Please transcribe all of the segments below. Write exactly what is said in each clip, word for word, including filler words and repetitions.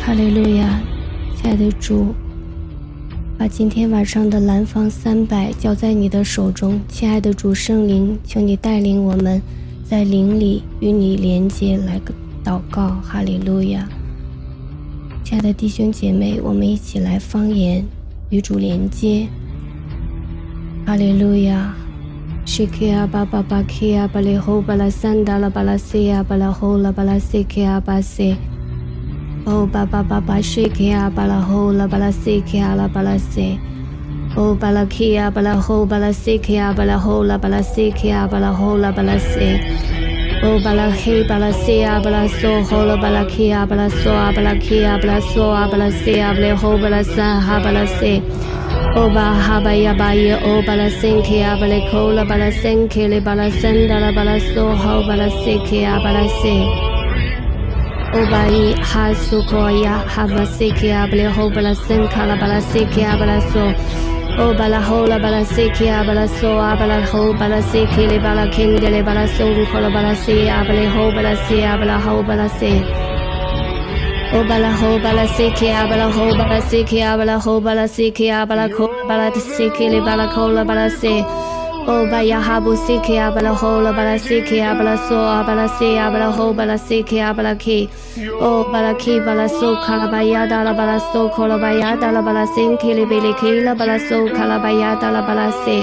哈利路亚，亲爱的主，把今天晚上的蓝方三百交在你的手中。亲爱的主圣灵，求你带领我们在灵里与你连接，来个祷告。哈利路亚。亲爱的弟兄姐妹，我们一起来方言与主连接。哈利路亚。Shikia baba bakia baleho bala sandala bala sea bala hola bala sekia base. Oh baba baba shikia bala hola bala sekia la bala se. Oh bala kia bala ho bala sekia bala hola bala sekia bala hola bala se. Oh bala he bala sea bala so hola bala kia bala soa bala kia bala soa bala sea bala ho bala sa ha bala se. Oba habaya baya o bala senke abale kola bala senke le bala senda la bala so ho bala seke abala se. Oba I ha sukoya haba seke abale ho bala senka la bala seke abala so. O bala ho la bala seke abala so abala ho bala seke le bala kende le bala so kola bala se abale ho bala se abala ho bala se. O bala ho bala seke abala ho bala seke abala ho bala seke abala ko bala seke le bala kola bala se. O baya habu seke abala ho la bala seke abala so abala se abala ho bala seke abala ki. O bala ki bala so kala baya da la bala so kola baya da la bala senke le bele ki la bala so kala baya da la bala se.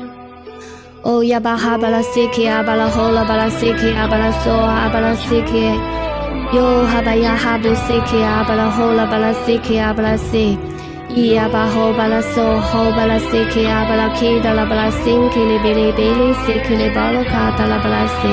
O yabaha bala seke abala ho la bala seke abala so abala seke. Yo habaya habu seke abala hola bala seke abala se. I abaho bala so ho bala seke abala ki da la bala sinke le bele bele seke le bala ka da la bala se.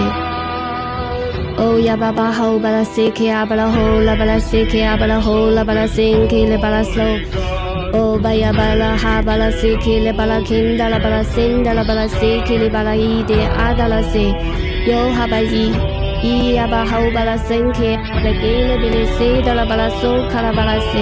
O yababa ho bala seke abala ho la bala seke abala ho la bala sinke le bala so. O baya bala ha bala seke le bala kinda la bala sinda la bala seke le bala I de adala se. Yo habayi. I abaho bala senke bala gele bele se da la bala so kala bala se.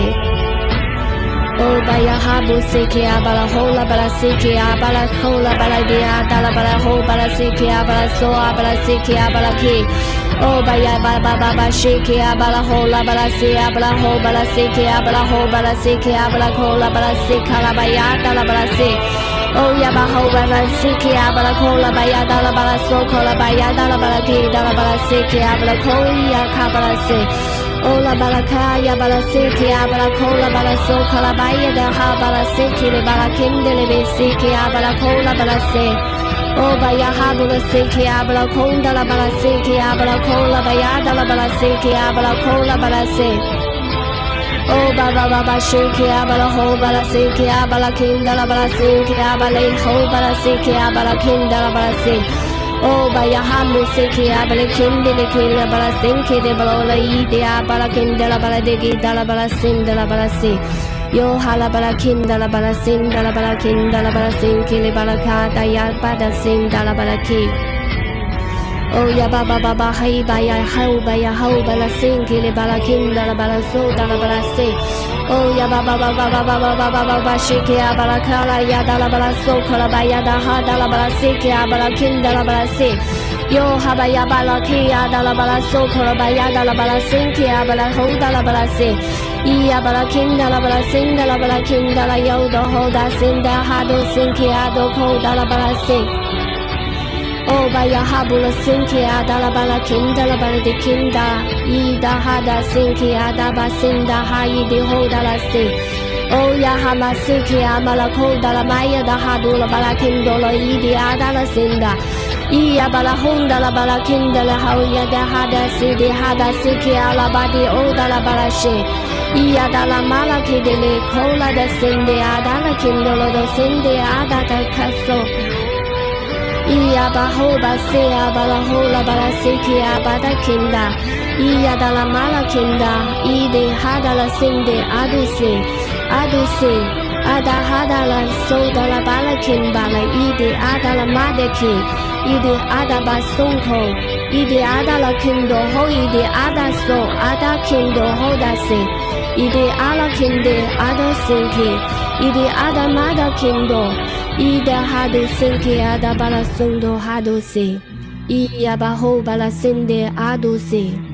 O baya habu seke abala ho la bala seke abala ho la bala de adala bala ho bala seke abala so abala seke abala ki. O baya baba baba sheke abala ho la bala se abala ho bala seke abala ho bala seke abala ho la bala se kala baya da la bala se. Oh yabaho bala seke abala kola baya da la bala so kola baya da la bala ki da la bala seke abala koya kabala se. Oh la bala kaya bala seke abala kola bala so kola baya da ha bala seke le bala kinde le be seke abala kola bala se. Oh baya ha bala seke abala konda la bala seke abala kola baya da la bala seke abala kola bala se. Oh baba baba shake abala ho bala seke abala kinda la bala seke abala ho bala seke abala kinda la bala se. Oh baya hamu seke abala kinde le kila bala senke de bala la ide abala kinda la bala de gida la bala sinda la bala se. Yo hala bala kinda la bala sinda la bala kinda la bala senke le bala kata ya bada sinda la bala ki. Oh ya baba baba hai baya hau baya hau bala senke le bala kinda la bala so da la bala se. Oh ya baba baba baba baba baba shike abala kala ya da la bala so kala baya da ha da la bala seke abala kinda la bala se. Yo haba ya bala ki ya da la bala so kala baya da la bala senke abala ho da la bala se. I abala kinda la bala sinda la bala kinda la yo do ho da sinda ha do senke ado ko da la bala se. Oh baya habula sinke adala bala kinda la bala de kinda I da hada sinke adaba sinda hai de hoda la se. Oh ya hama sinke amala koda la maya da hadula bala kindo la I de adala sinda. I abala honda la bala kinda la hauya da hada si de hada sinke ala badi oda la bala she. I adala mala kidele kola da sinde adala kindo lo do sinde adata kaso. I abaho base abala hola bala seke abada kinda. I adala mala kinda. I de hadala sinde aduse aduse ada hadala soda la bala kimbala. I de adala madeki. I de adaba sonko. I de adala kindo ho. I de ada so ada kindo hoda se. I de ala kinde ada sinke. I de ada mada kindo. I da hadu sinke ada bala sundo hadu se. I abaho bala sinde adu se.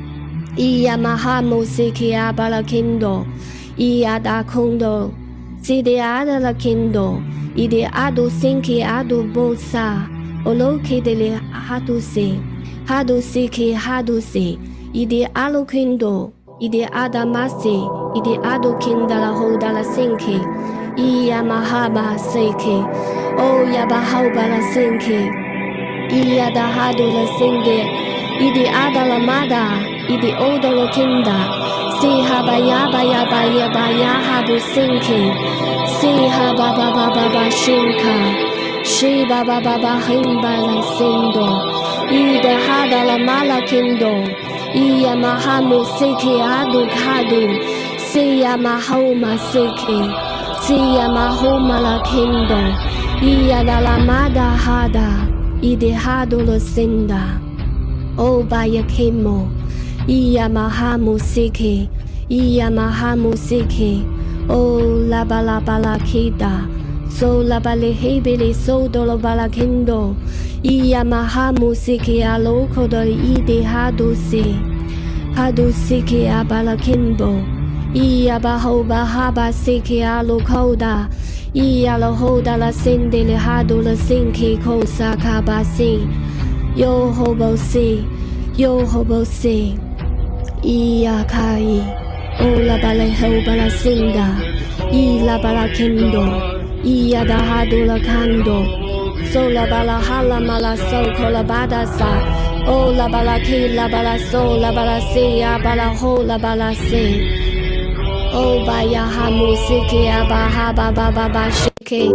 伊呀玛哈姆西基阿巴拉钦多，伊呀达空多，西迪阿达拉钦多，伊迪阿杜辛基阿杜波萨，欧罗基迪里哈杜西，哈杜西基哈杜西，伊迪阿鲁钦多，伊迪阿达马西，伊迪阿杜钦达拉后达拉辛基，伊呀玛哈巴西基，欧呀巴后巴拉辛基，伊呀达哈杜拉辛迪，伊迪阿达拉马达。Idi odolo kinda, si haba yaba yaba yaba yahabu sinki, si haba baba baba shinka, shi baba baba himba la sindo, ida hada la mala kindo, iya mahamu siki adu kadu, siya mahoma siki, siya mahoma la kindo, iya da la mada hada, idi hadolo sinda, o baya kimo. Iya maha musiki, iya maha musiki, oh la bala bala kita, so la bali hebili so dolo bala kindo, iya maha musiki aloko doli ide hadusi, hadusiki abala kimbo, iya baho bahaba siki alokoda, iya lohoda la sindili hadu la sinki kosa kabasi, yo hobo si, yo hobo si. Iya kai, o la bala ho bala sinda, i la bala kendo, iya da hadu la kando, so la bala hala mala so kola badasa, o la bala ki la bala so la bala si ya bala ho la bala si, o baya ha musiki ya ba ha ba ba ba ba shiki.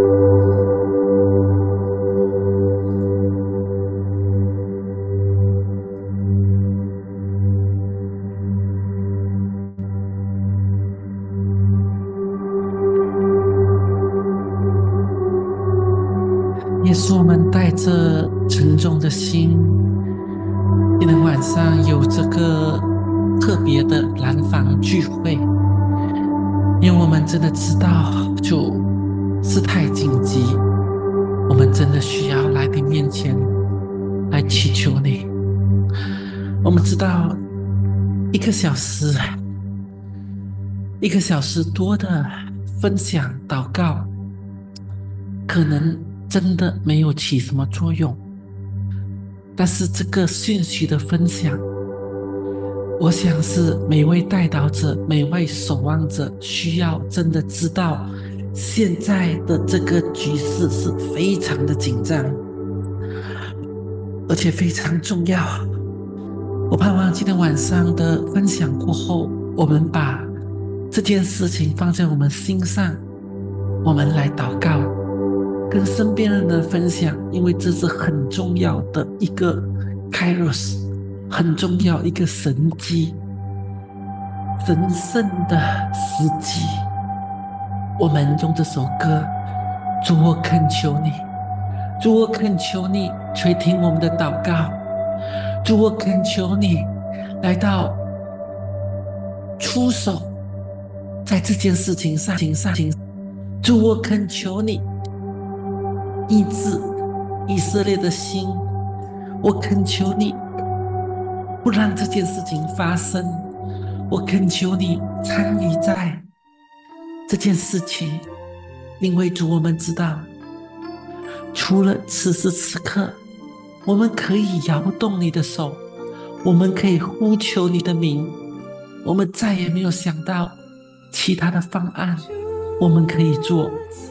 耶稣，我们带着沉重的心，今天晚上有这个特别的蓝房聚会，因为我们真的知道，就事态紧急，我们真的需要来你面前来祈求你。我们知道，一个小时，一个小时多的分享祷告，可能真的没有起什么作用，但是这个讯息的分享，我想是每位代祷者、每位守望者需要真的知道，现在的这个局势是非常的紧张，而且非常重要。我盼望今天晚上的分享过后，我们把这件事情放在我们心上，我们来祷告，跟身边人的分享，因为这是很重要的一个 Kairos， 很重要一个神迹，神圣的时机。我们用这首歌，主我恳求你，主我恳求你垂听我们的祷告，主我恳求你来到出手在这件事情上，主我恳求你医治以色列的心，我恳求你不让这件事情发生，我恳求你参与在这件事情，因为主我们知道，除了此时此刻我们可以摇动你的手，我们可以呼求你的名，我们再也没有想到其他的方案我们可以做。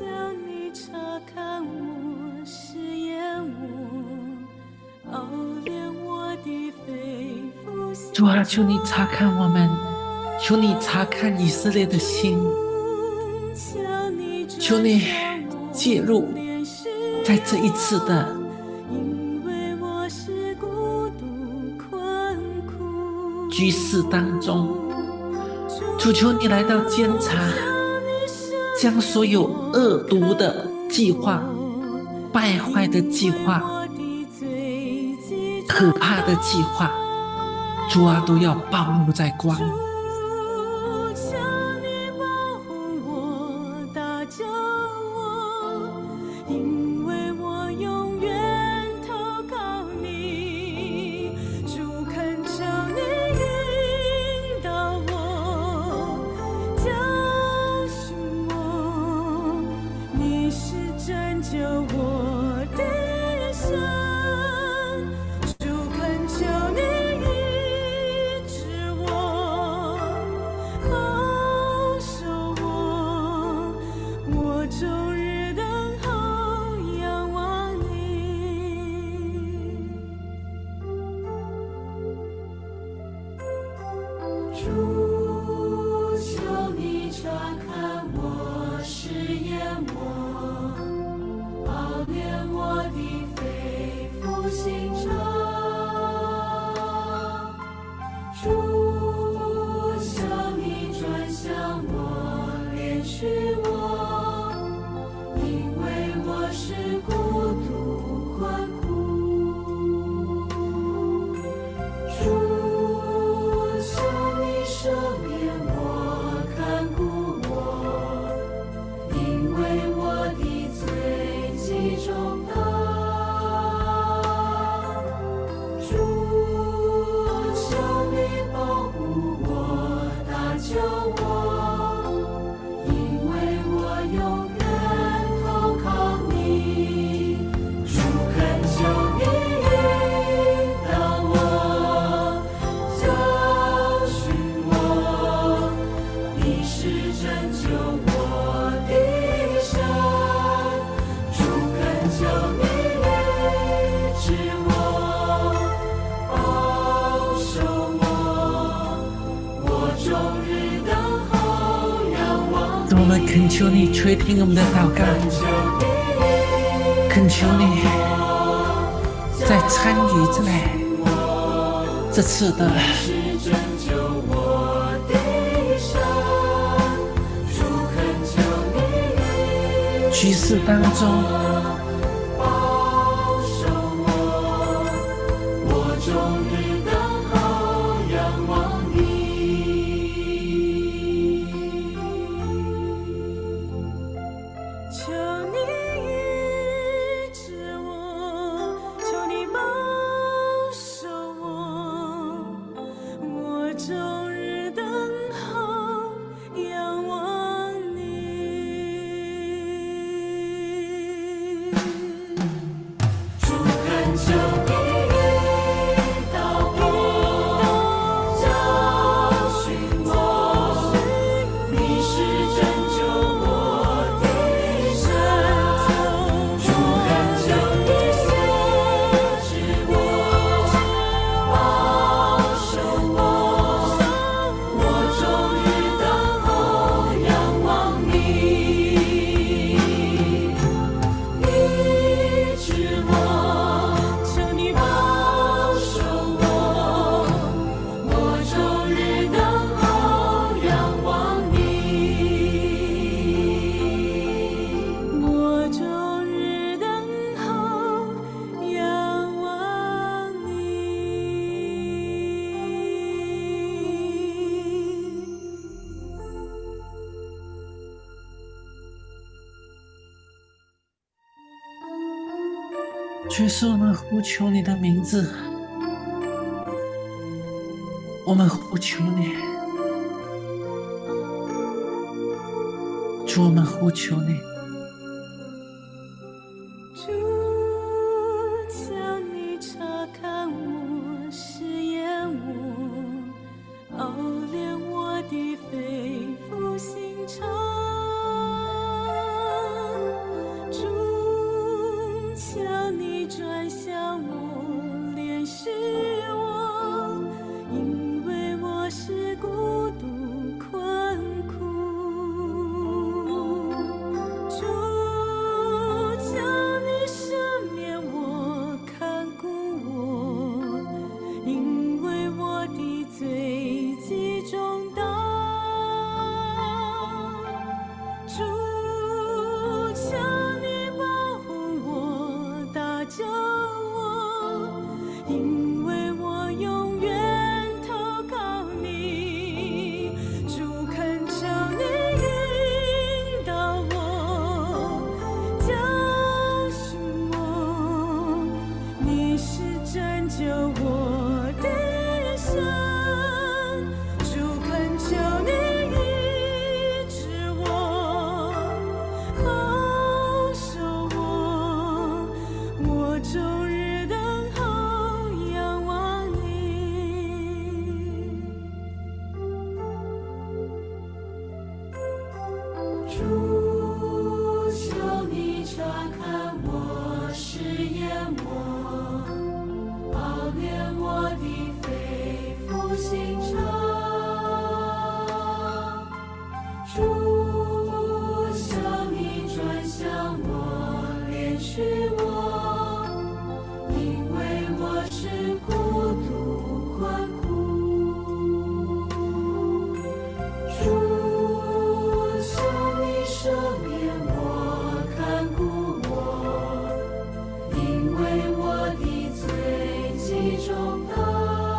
主啊，求你查看我们，求你查看以色列的心，求你介入在这一次的局势当中，主求你来到监察，将所有恶毒的计划、败坏的计划、可怕的计划，主啊，都要暴露在光。 我们恳求你垂听我们的祷告，恳求你在参与在这次的局势当中，却是我们呼求你的名字，我们呼求你，主，我们呼求你。 主，求你察看我，试验我，熬炼我的肺腑心肠。求你转向我，怜恤我，因为我是孤独困苦。主，求你赦免我，看顾我，因为我的罪极重大。主，求你保护我，搭救我，因为我永远投靠你。主，恳求你引导我，教训我，你是拯救我的神。主，恳求你医治我，保守我，我终日等候仰望你。主，求你察看我，试验我，熬炼我的肺腑心肠。主，求你转向我，怜恤我，因为我是孤独困苦。主，求你赦免我，看顾我，因为我的罪极重大。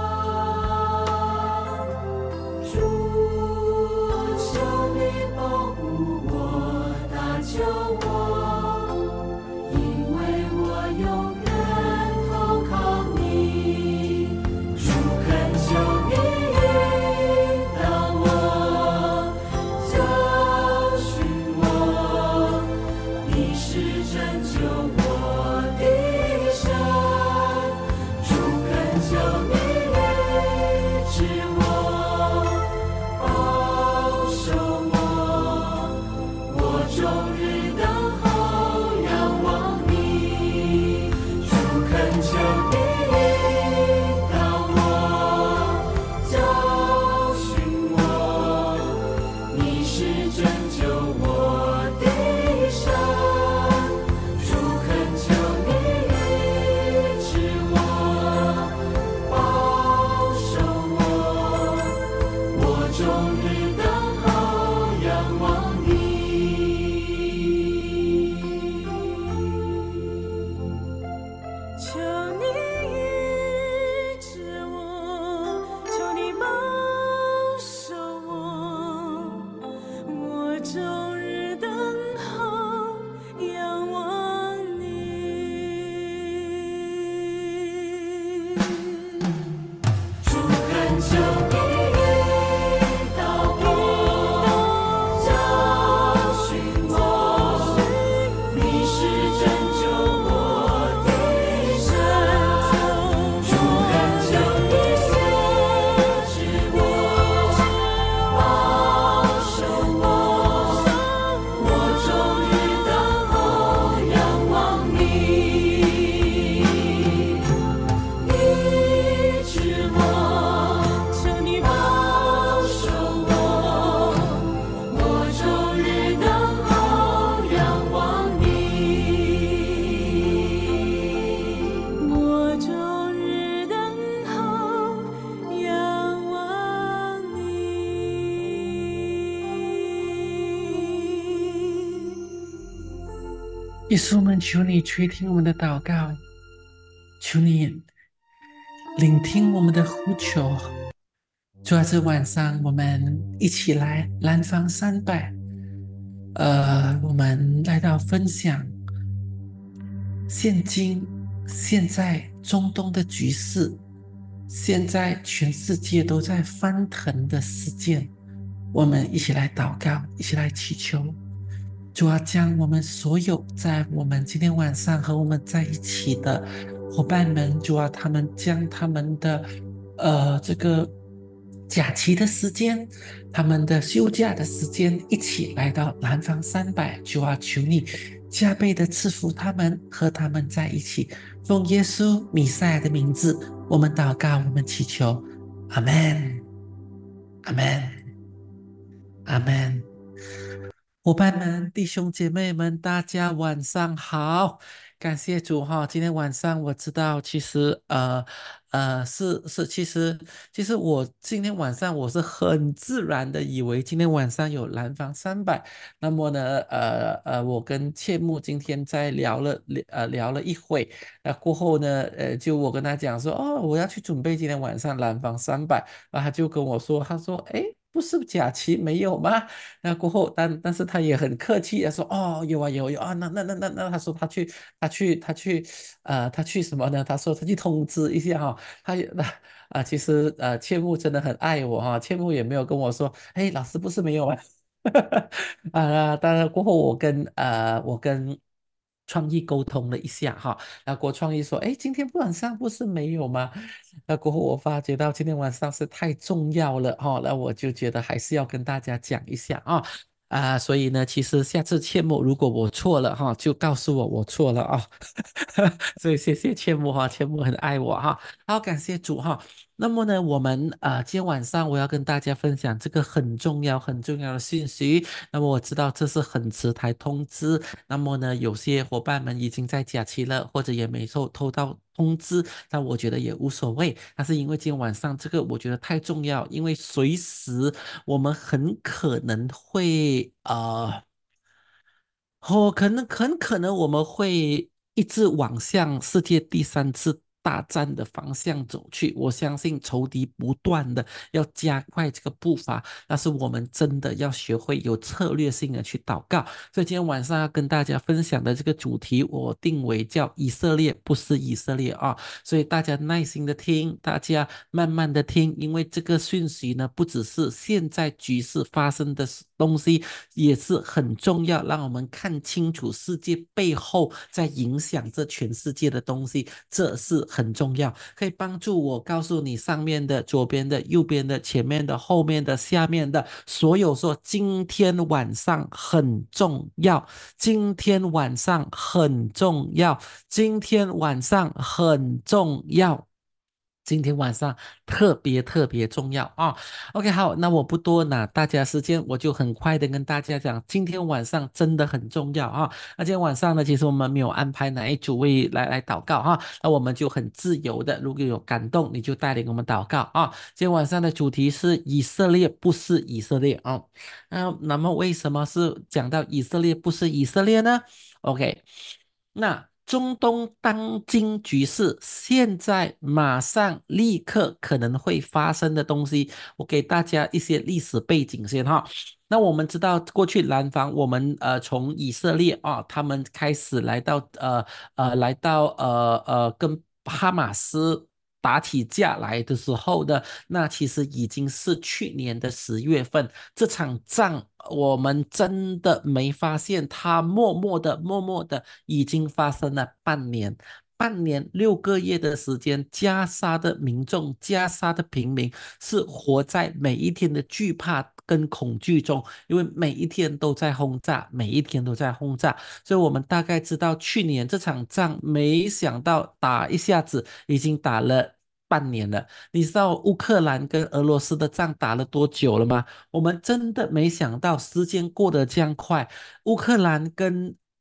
主，求你保护我，搭救我，因为我永远投靠你。主，恳求你引导我，教训我，你是拯救我的神。主，恳求你医治我，保守我，我终日等候仰望你。主，恳求你引导我，教训我，你是拯救耶稣们，求你垂听我们的祷告，求你聆听我们的呼求。主啊，这晚上我们一起来南方三百，呃，我们来到分享现今现在中东的局势，现在全世界都在翻腾的事件，我们一起来祷告，一起来祈求。主啊，将我们所有在我们今天晚上和我们在一起的伙伴们，主啊，他们将他们的呃这个假期的时间，他们的休假的时间，一起来到南方三百。主啊，求你加倍的赐福他们，和他们在一起。奉耶稣弥赛亚的名字，我们祷告，我们祈求，阿门，阿门，阿门。伙伴们、弟兄姐妹们，大家晚上好！感谢主哈，今天晚上我知道，其实呃呃是是，其实其实我今天晚上我是很自然的以为今天晚上有南方三百，那么呢呃呃，我跟切木今天在聊了呃聊了一会，那过后呢呃就我跟他讲说哦，我要去准备今天晚上南方三百，然后他就跟我说，他说诶。不是假期没有吗？那过后，但但是他也很客气的说，哦，有啊有有啊，那那那那那，他说他去他去他去，呃，他去什么呢？他说他去通知一下哈、他也那啊、其实呃，切木真的很爱我哈、切木也没有跟我说，哎，老师不是没有啊，啊，当然过后我跟呃我跟创意沟通了一下哈，那国创意说，哎，今天晚上不是没有吗？那过后我发觉到今天晚上是太重要了哈，那我就觉得还是要跟大家讲一下啊。啊，所以呢，其实下次切莫，如果我错了哈，就告诉我我错了啊。所以谢谢切莫哈，切莫很爱我哈。好，感谢主哈。那么呢，我们啊、呃今天晚上我要跟大家分享这个很重要、很重要的信息。那么我知道这是很迟才通知，那么呢，有些伙伴们已经在假期了，或者也没收偷到通知，但我觉得也无所谓。但是因为今天晚上这个，我觉得太重要，因为随时我们很可能会呃。哦，可能很可能我们会一直往向世界第三次大战的方向走去。我相信仇敌不断的要加快这个步伐，但是我们真的要学会有策略性的去祷告。所以今天晚上要跟大家分享的这个主题，我定为叫以色列不是以色列啊。所以大家耐心的听，大家慢慢的听，因为这个讯息呢，不只是现在局势发生的东西，也是很重要，让我们看清楚世界背后在影响这全世界的东西，这是很重要，可以帮助我告诉你上面的、左边的、右边的、前面的、后面的、下面的，所有说今天晚上很重要，今天晚上很重要，今天晚上很重要。今天晚上特别特别重要啊！OK，好，那我不多拿大家时间，我就很快的跟大家讲，今天晚上真的很重要啊！那今天晚上呢，其实我们没有安排哪一组位来来祷告哈，那我们就很自由的，如果有感动，你就带领我们祷告啊！今天晚上的主题是以色列不是以色列啊，那那么为什么是讲到以色列不是以色列呢？OK。那中东当今局势，现在马上立刻可能会发生的东西，我给大家一些历史背景先哈。那我们知道，过去南方，我们呃从以色列啊，他们开始来到呃呃来到呃呃跟哈马斯打起架来的时候呢，那其实已经是去年的十月份，这场仗我们真的没发现，它默默的、默默的已经发生了半年。半年六个月的时间，加沙的民众、加沙的平民是活在每一天的惧怕跟恐惧中，因为每一天都在轰炸，每一天都在轰炸，所以我们大概知道去年这场仗，没想到打一下子已经打了半年了。你知道乌克兰跟俄罗斯的仗打了多久了吗？我们真的没想到时间过得这样快。乌克兰跟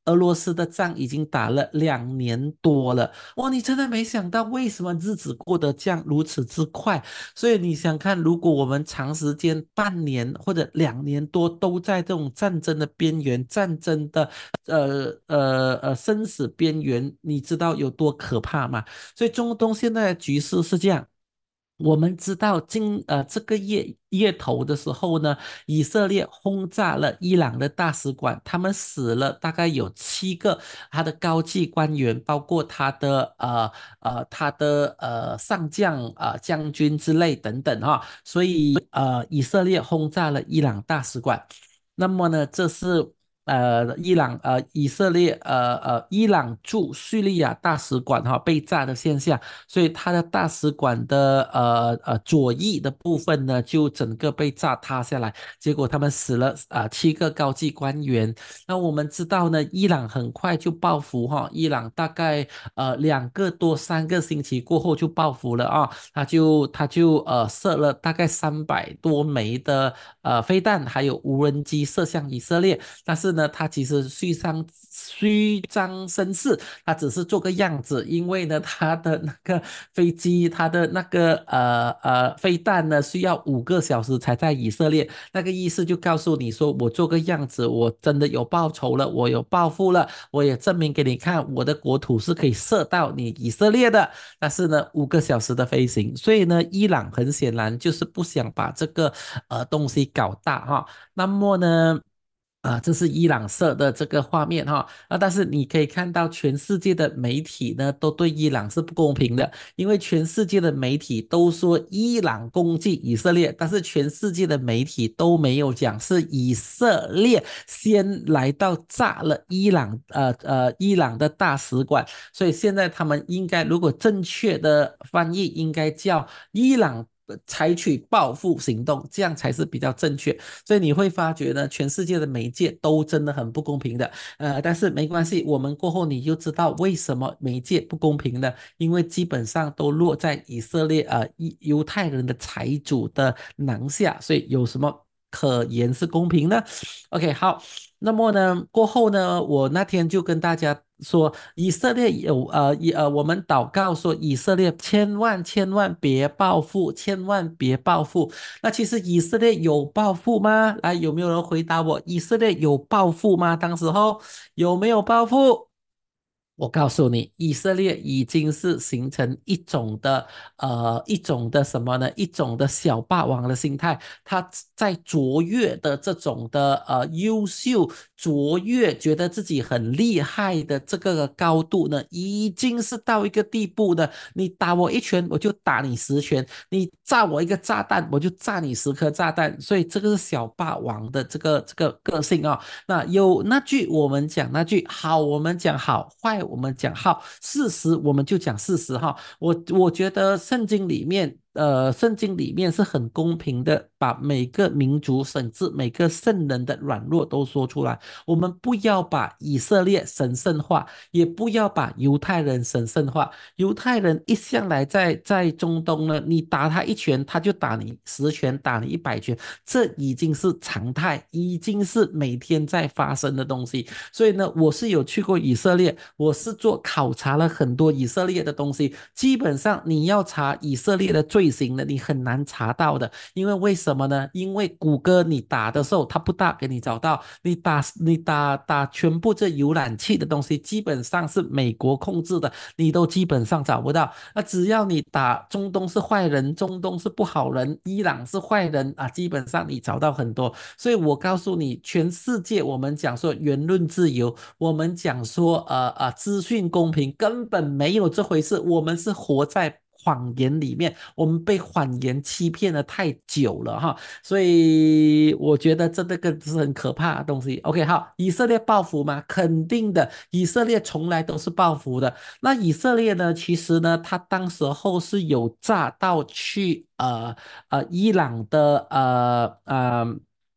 俄罗斯的仗已经打了两年多了。哇，你真的没想到为什么日子过得这样如此之快？所以你想看，如果我们长时间半年或者两年多都在这种战争的边缘、战争的呃呃呃生死边缘，你知道有多可怕吗？所以中东现在的局势是这样。我们知道今呃这个月月头的时候呢，以色列轰炸了伊朗的大使馆，他们死了大概有七个他的高级官员，包括他的呃呃他的呃上将呃将军之类等等哈、所以呃以色列轰炸了伊朗大使馆。那么呢，这是呃伊朗呃以色列呃呃伊朗驻叙利亚大使馆哈、被炸的现象。所以他的大使馆的呃呃左翼的部分呢，就整个被炸塌下来，结果他们死了啊、呃七个高级官员。那我们知道呢，伊朗很快就报复哈，伊朗大概呃两个多三个星期过后就报复了啊，他就他就呃射了大概三百多枚的呃飞弹，还有无人机射向以色列。但是呢，他其实虚张虚张声势，他只是做个样子，因为呢，他的那个飞机，他的那个呃呃飞弹呢，需要五个小时才在以色列。那个意思就告诉你说，我做个样子，我真的有报仇了，我有报复了，我也证明给你看，我的国土是可以射到你以色列的。但是呢，五个小时的飞行，所以呢，伊朗很显然就是不想把这个呃东西搞大哈。那么呢？啊，这是伊朗射的这个画面哈，啊，但是你可以看到全世界的媒体呢都对伊朗是不公平的，因为全世界的媒体都说伊朗攻击以色列，但是全世界的媒体都没有讲是以色列先来到炸了伊朗呃呃伊朗的大使馆，所以现在他们应该如果正确的翻译应该叫伊朗。采取报复行动，这样才是比较正确。所以你会发觉呢，全世界的媒介都真的很不公平的。呃，但是没关系，我们过后你就知道为什么媒介不公平呢？因为基本上都落在以色列呃犹太人的财主的囊下，所以有什么可言是公平呢？OK，好，那么呢，过后呢，我那天就跟大家说，以色列有呃以呃，我们祷告说，以色列千万千万别报复，千万别报复。那其实以色列有报复吗？来，有没有人回答我？以色列有报复吗？当时候有没有报复？我告诉你，以色列已经是形成一种的呃一种的什么呢？一种的小霸王的心态，他在卓越的这种的呃优秀、卓越，觉得自己很厉害的这个高度呢，已经是到一个地步的。你打我一拳，我就打你十拳；你炸我一个炸弹，我就炸你十颗炸弹。所以这个是小霸王的这个这个个性啊、那有那句我们讲那句好，我们讲好；坏我们讲好；事实我们就讲事实哈。我我觉得圣经里面，呃，圣经里面是很公平的，把每个民族甚至每个圣人的软弱都说出来。我们不要把以色列神圣化，也不要把犹太人神圣化。犹太人一向来在在中东呢，你打他一拳，他就打你十拳，打你一百拳。这已经是常态，已经是每天在发生的东西。所以呢，我是有去过以色列，我是做考察了很多以色列的东西。基本上你要查以色列的罪行呢，你很难查到的，因为为什么呢？因为谷歌你打的时候，它不大给你找到，你打你打打全部这浏览器的东西，基本上是美国控制的，你都基本上找不到。那只要你打中东是坏人，中东是不好人，伊朗是坏人啊，基本上你找到很多。所以我告诉你，全世界我们讲说言论自由，我们讲说呃呃资讯公平，根本没有这回事。我们是活在谎言里面，我们被谎言欺骗了太久了哈，所以我觉得这个是很可怕的东西。OK，好，以色列报复吗？肯定的，以色列从来都是报复的。那以色列呢，其实呢，他当时候是有炸到去呃呃伊朗的呃呃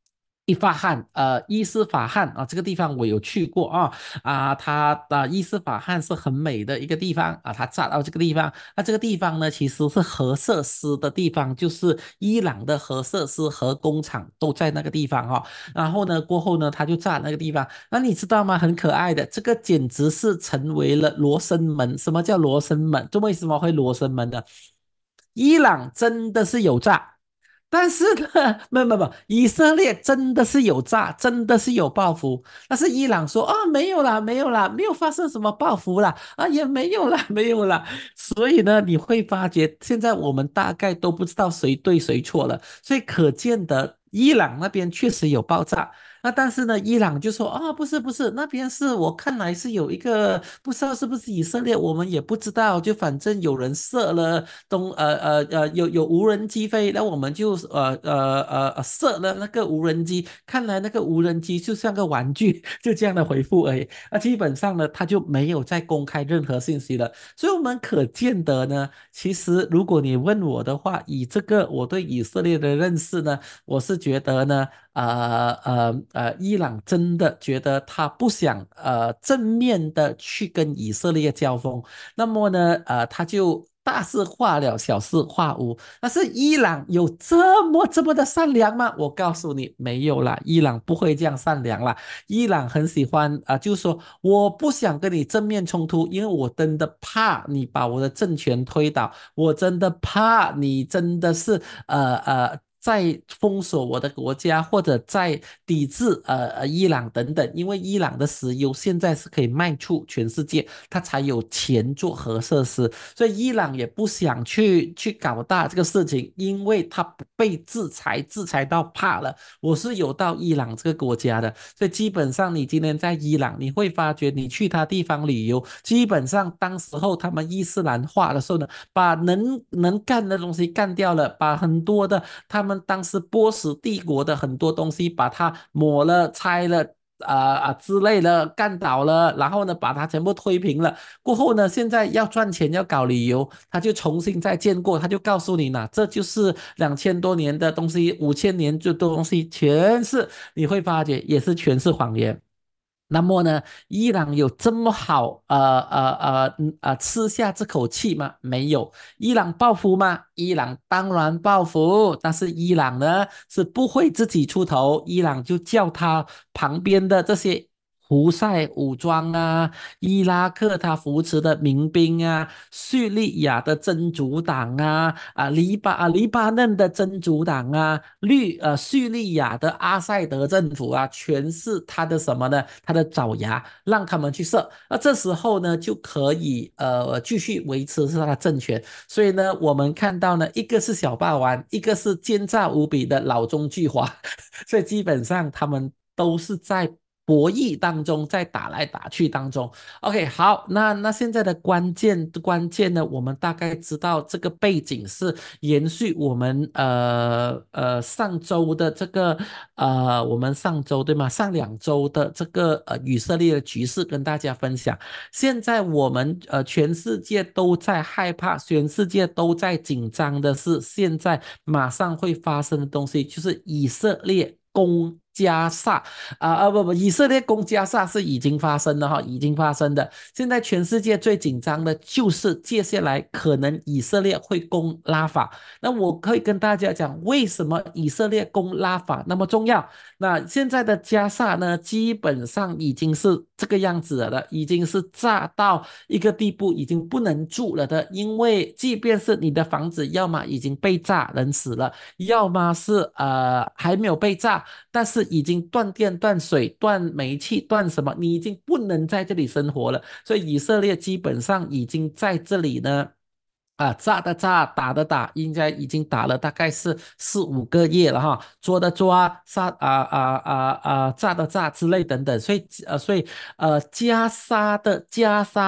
伊法罕，呃，伊斯法罕啊，这个地方我有去过啊，啊，它的、伊斯法罕是很美的一个地方啊，它炸到这个地方，那这个地方呢，其实是核设施的地方，就是伊朗的核设施、核工厂都在那个地方哈、哦。然后呢，过后呢，他就炸那个地方，那你知道吗？很可爱的，这个简直是成为了罗生门。什么叫罗生门？这为什么会罗生门呢？伊朗真的是有炸。但是呢，没有没有没有，以色列真的是有炸，真的是有报复。但是伊朗说啊，没有啦，没有啦，没有发生什么报复啦，啊，也没有啦，没有啦。所以呢，你会发觉现在我们大概都不知道谁对谁错了。所以可见的，伊朗那边确实有爆炸。那但是呢，伊朗就说啊，不是不是，那边是我看来是有一个不知道是不是以色列，我们也不知道，就反正有人射了东呃呃呃有有无人机飞，那我们就呃呃呃呃射了那个无人机，看来那个无人机就像个玩具，就这样的回复而已。那基本上呢，他就没有再公开任何信息了。所以我们可见得呢，其实如果你问我的话，以这个我对以色列的认识呢，我是觉得呢。呃呃呃，伊朗真的觉得他不想呃正面的去跟以色列交锋，那么呢，呃，他就大事化了，小事化无。但是伊朗有这么这么的善良吗？我告诉你，没有啦，伊朗不会这样善良啦。伊朗很喜欢啊、呃，就是说我不想跟你正面冲突，因为我真的怕你把我的政权推倒，我真的怕你真的是呃呃。在封锁我的国家，或者在抵制呃呃伊朗等等，因为伊朗的石油现在是可以卖出全世界，它才有钱做核设施，所以伊朗也不想去去搞大这个事情，因为它被制裁，制裁到怕了。我是有到伊朗这个国家的，所以基本上你今天在伊朗，你会发觉你去他地方旅游，基本上当时候他们伊斯兰化的时候呢，把能能干的东西干掉了，把很多的他们当时波斯帝国的很多东西把它抹了、拆了。啊啊之类的干倒了，然后呢，把它全部推平了。过后呢，现在要赚钱，要搞旅游，他就重新再建过，他就告诉你呢，这就是两千多年的东西，五千年最多东西，全是你会发觉也是全是谎言。那么呢，伊朗有这么好呃呃呃嗯呃吃下这口气吗？没有。伊朗报复吗？伊朗当然报复，但是伊朗呢是不会自己出头，伊朗就叫他旁边的这些胡塞武装啊，伊拉克他扶持的民兵啊，叙利亚的真主党啊，啊黎巴啊黎巴嫩的真主党啊，律呃叙利亚的阿塞德政府啊，全是他的什么呢？他的爪牙，让他们去射，那这时候呢就可以呃继续维持是他的政权。所以呢，我们看到呢，一个是小霸王，一个是奸诈无比的老中巨华，所以基本上他们都是在博弈当中，在打来打去当中。OK，好，那那现在的关键关键呢，我们大概知道这个背景是延续我们呃呃上周的这个呃我们上周对吗？上两周的这个呃以色列的局势跟大家分享。现在我们呃全世界都在害怕，全世界都在紧张的是，现在马上会发生的东西，就是以色列攻加萨啊啊不不，以色列攻加萨是已经发生了哈，已经发生的。现在全世界最紧张的就是接下来可能以色列会攻拉法。那我可以跟大家讲，为什么以色列攻拉法那么重要？那现在的加萨呢，基本上已经是这个样子了的，已经是炸到一个地步，已经不能住了的。因为即便是你的房子，要么已经被炸，人死了，要么是呃还没有被炸，但是已经断电、断水、断煤气、断什么，你已经不能在这里生活了。所以以色列基本上已经在这里呢。啊，炸的炸，打的打，应该已经打了大概是四五个月了哈，捉的抓，杀啊啊啊啊，炸的炸之类等等，所以呃，所以呃，加沙的加沙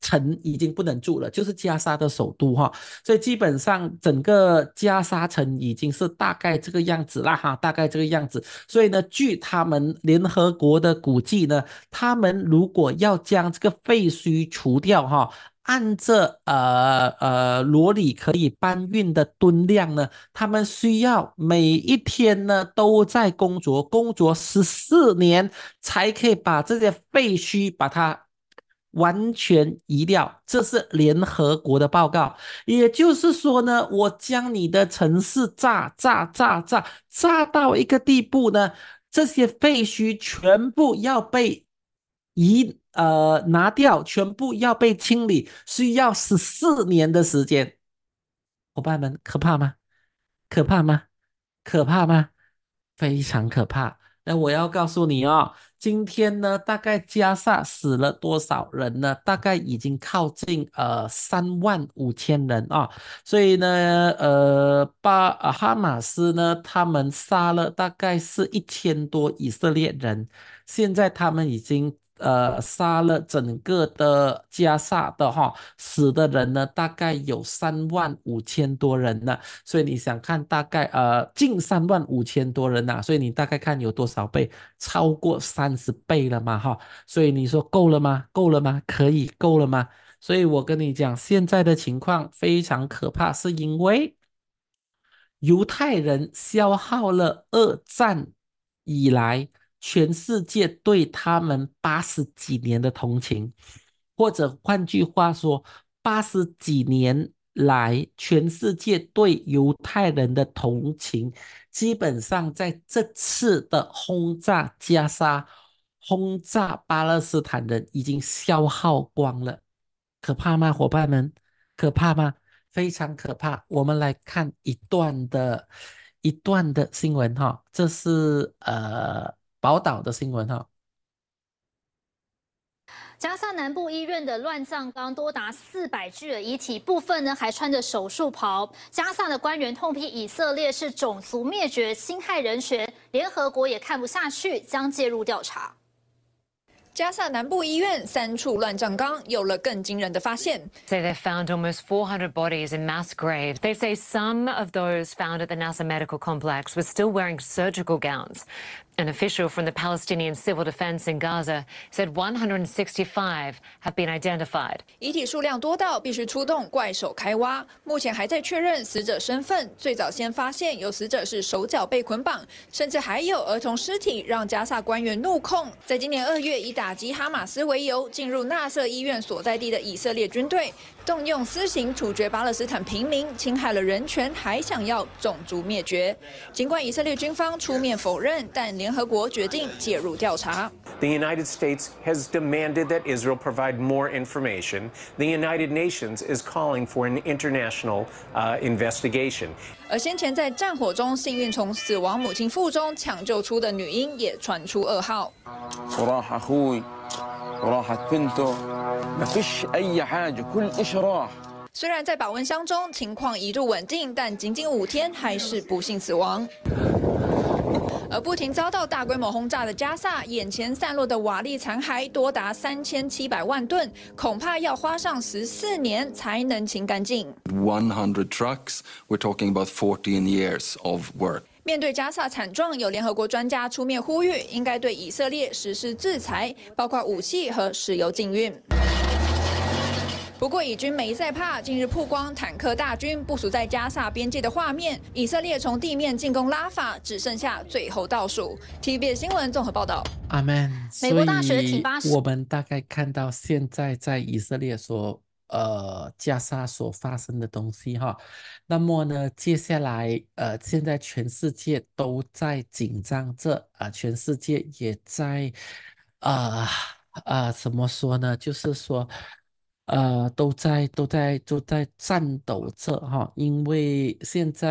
城已经不能住了，就是加沙的首都哈，所以基本上整个加沙城已经是大概这个样子啦哈，大概这个样子。所以呢，据他们联合国的估计呢，他们如果要将这个废墟除掉哈，按着呃呃罗里可以搬运的吨量呢，他们需要每一天呢都在工作，工作十四年才可以把这些废墟把它完全移掉。这是联合国的报告，也就是说呢，我将你的城市炸炸炸炸炸到一个地步呢，这些废墟全部要被移呃拿掉，全部要被清理，需要十四年的时间。伙伴们，可怕吗？可怕吗？可怕吗？非常可怕。那我要告诉你哦，今天呢，大概加萨死了多少人呢？大概已经靠近呃三万五千人啊。所以呢，呃，巴呃哈马斯呢，他们杀了大概是一千多以色列人，现在他们已经呃杀了整个的加萨的哈，死的人呢大概有三万五千多人呢，所以你想看大概呃近三万五千多人呐、所以你大概看有多少倍，超过三十倍了嘛哈，所以你说够了吗？够了吗？可以够了吗？所以我跟你讲，现在的情况非常可怕，是因为犹太人消耗了二战以来全世界对他们八十几年的同情，或者换句话说，八十几年来全世界对犹太人的同情，基本上在这次的轰炸加沙、轰炸巴勒斯坦人已经消耗光了。可怕吗，伙伴们？可怕吗？非常可怕。我们来看一段的一段的新闻哈，这是呃宝岛的新闻哈。 加萨南部医院的乱葬岗多达四百具的遗体，部分呢还穿着手术袍。加萨的官员痛批以色列是种族灭绝、侵害人权，联合国也看不下去，将介入调查。 加萨南部医院三处乱葬岗有了更惊人的发现。 Say they found almost four hundred bodies in mass graves. They say some of those found at the Nasser Medical Complex were still wearing surgical gowns. An official from the Palestinian Civil Defense in Gaza said one hundred sixty-five have been identified. 遗体数量多到必须出动怪手开挖，目前还在确认死者身份。最早先发现有死者是手脚被捆绑，甚至还有儿童尸体，让加萨官员怒控。在今年二月，以打击哈马斯为由，进入纳瑟医院所在地的以色列军队，动用私刑处决巴勒斯坦平民，侵害了人权，还想要种族灭绝。尽管以色列军方出面否认，但联合国决定介入调查。 The United States has demanded that Israel provide more information. The United Nations is calling for an international uh, investigation. 而先前在战火中幸运从死亡母亲腹中抢救出的女婴也传出噩耗。 وراح أخوي وراحت بنته ما فيش أي حاجة كل إشي راح. 虽然在保温箱中情况一度稳定，但仅仅五天还是不幸死亡。而不停遭到大规模轰炸的加萨，眼前散落的瓦砾残骸多达三千七百万吨，恐怕要花上十四年才能清干净。 one hundred trucks, we're talking about fourteen years of work. 面对加萨惨状，有联合国专家出面呼吁，应该对以色列实施制裁，包括武器和石油禁运。不过，以军没在怕。近日曝光坦克大军部署在加萨边界的画面，以色列从地面进攻拉法，只剩下最后倒数。T V B S 新闻综合报道。 阿门。 美国大学体巴所以我们大概看到现在在以色列所呃加沙所发生的东西哈。那么呢，接下来呃，现在全世界都在紧张着啊、呃，全世界也在啊啊、呃呃、怎么说呢？就是说。呃，都在都在都在战斗着哈，因为现在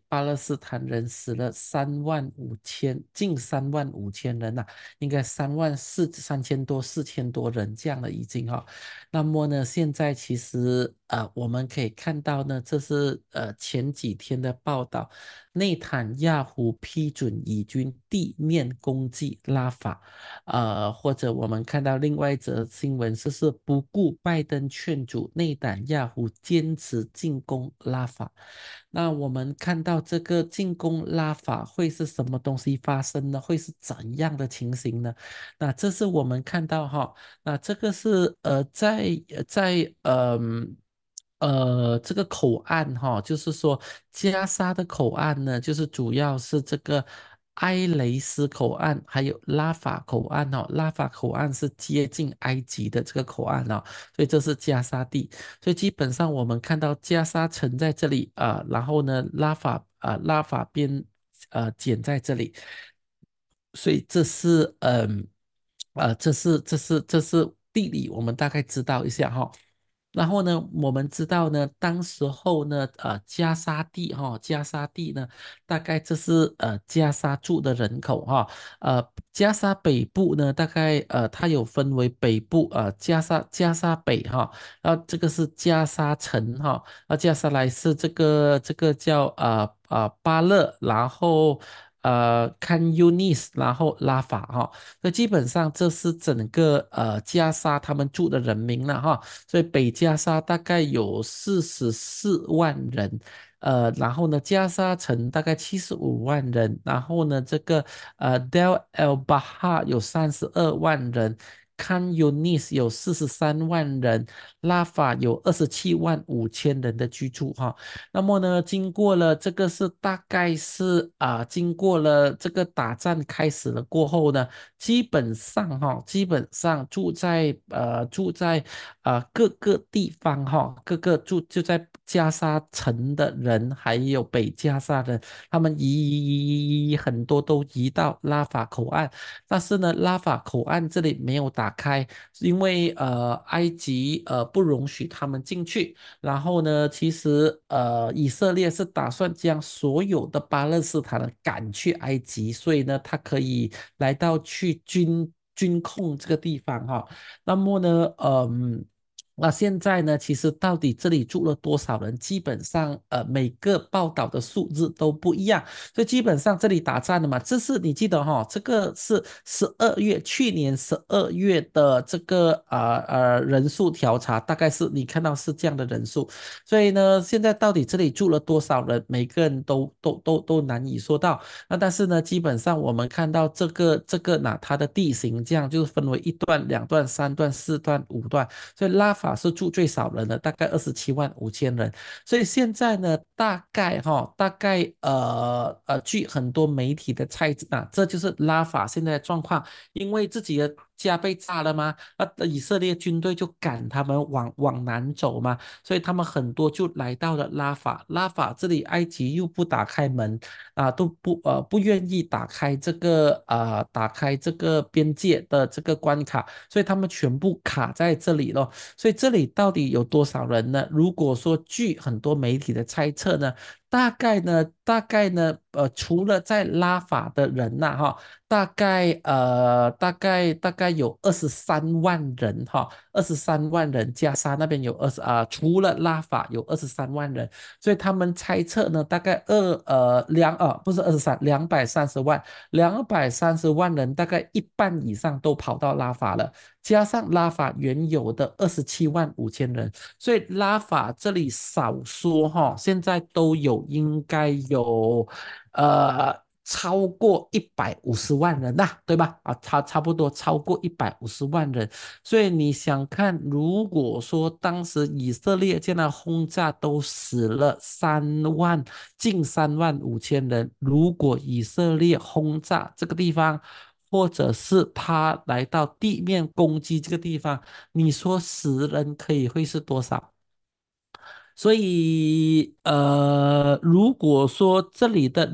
巴勒斯坦人死了三万五千，近三万五千人呐、应该三万四三千多、四千多人这样的已经哈、那么呢，现在其实呃，我们可以看到呢，这是呃前几天的报道，内塔亚胡批准以军地面攻击拉法，呃，或者我们看到另外一则新闻，就是不顾拜登劝阻，内塔亚胡坚持进攻拉法。那我们看到这个进攻拉法会是什么东西发生呢？会是怎样的情形呢？那这是我们看到哈，那这个是呃在呃在嗯。呃，这个口岸哈，就是说加沙的口岸呢，就是主要是这个埃雷斯口岸，还有拉法口岸哦。拉法口岸是接近埃及的这个口岸哦，所以这是加沙地。所以基本上我们看到加沙城在这里啊、呃然后呢，拉法啊、呃拉法边呃剪在这里，所以这是嗯呃这是这是这是地理，我们大概知道一下哈。然后呢，我们知道呢，当时候呢，呃，加沙地哈、加沙地呢，大概这是呃加沙住的人口哈、呃，加沙北部呢，大概呃它有分为北部呃加沙加沙北哈、然后这个是加沙城哈、那接下来是这个这个叫呃呃巴勒，然后呃看 Yunis，然后拉法哈，那基本上这是整个呃加沙他们住的人民了哈，所以北加沙大概有四十四万人。呃，然后呢，加沙城大概七十五万人，然后呢，这个呃 Del El Baha 有三十二万人，Khan Yunis 有四十三万人，拉法有二十七万五千人的居住哈。那么呢，经过了这个是大概是啊、经过了这个打仗开始了过后呢，基本上哈、基本上住在呃住在啊、各个地方哈、各个住就在加沙城的人，还有北加沙人，他们移移移移移很多都移到拉法口岸，但是呢，拉法口岸这里没有打开，因为呃埃及呃不容许他们进去。然后呢，其实呃，以色列是打算将所有的巴勒斯坦人赶去埃及，所以呢，他可以来到去军军控这个地方哈。那么呢，嗯。那现在呢，其实到底这里住了多少人？基本上，呃，每个报道的数字都不一样，所以基本上这里打仗的嘛，这是你记得哈、这个是十二月，去年十二月的这个啊呃人数调查，大概是你看到是这样的人数，所以呢，现在到底这里住了多少人，每个人都都都都难以说到。那但是呢，基本上我们看到这个这个呢，它的地形这样就是分为一段、两段、三段、四段、五段，所以拉法是住最少人的，大概二十七万五千人。所以现在呢，大概哈、大概呃呃，据很多媒体的猜测啊，这就是拉法现在的状况，因为自己的家被炸了吗？那以色列军队就赶他们往往南走嘛，所以他们很多就来到了拉法。拉法这里，埃及又不打开门啊，都不呃不愿意打开这个啊、打开这个边界的这个关卡，所以他们全部卡在这里了。所以这里到底有多少人呢？如果说据很多媒体的猜测呢，大概呢，大概呢，呃，除了在拉法的人呐、哈，大概呃，大概大概有二十三万人哈，二十三万人，加沙那边有二十啊，除了拉法有二十三万人，所以他们猜测呢，大概二呃两呃不是二十三，两百三十万，两百三十万人，大概一半以上都跑到拉法了。加上拉法原有的二十七万五千人，所以拉法这里少说哈，现在都有应该有呃超过一百五十万人呐、对吧？啊，差差不多超过一百五十万人，所以你想看，如果说当时以色列这样的轰炸都死了三万，近三万五千人，如果以色列轰炸这个地方，或者是他来到地面攻击这个地方，你说死人可以会是多少？所以，呃，如果说这里的人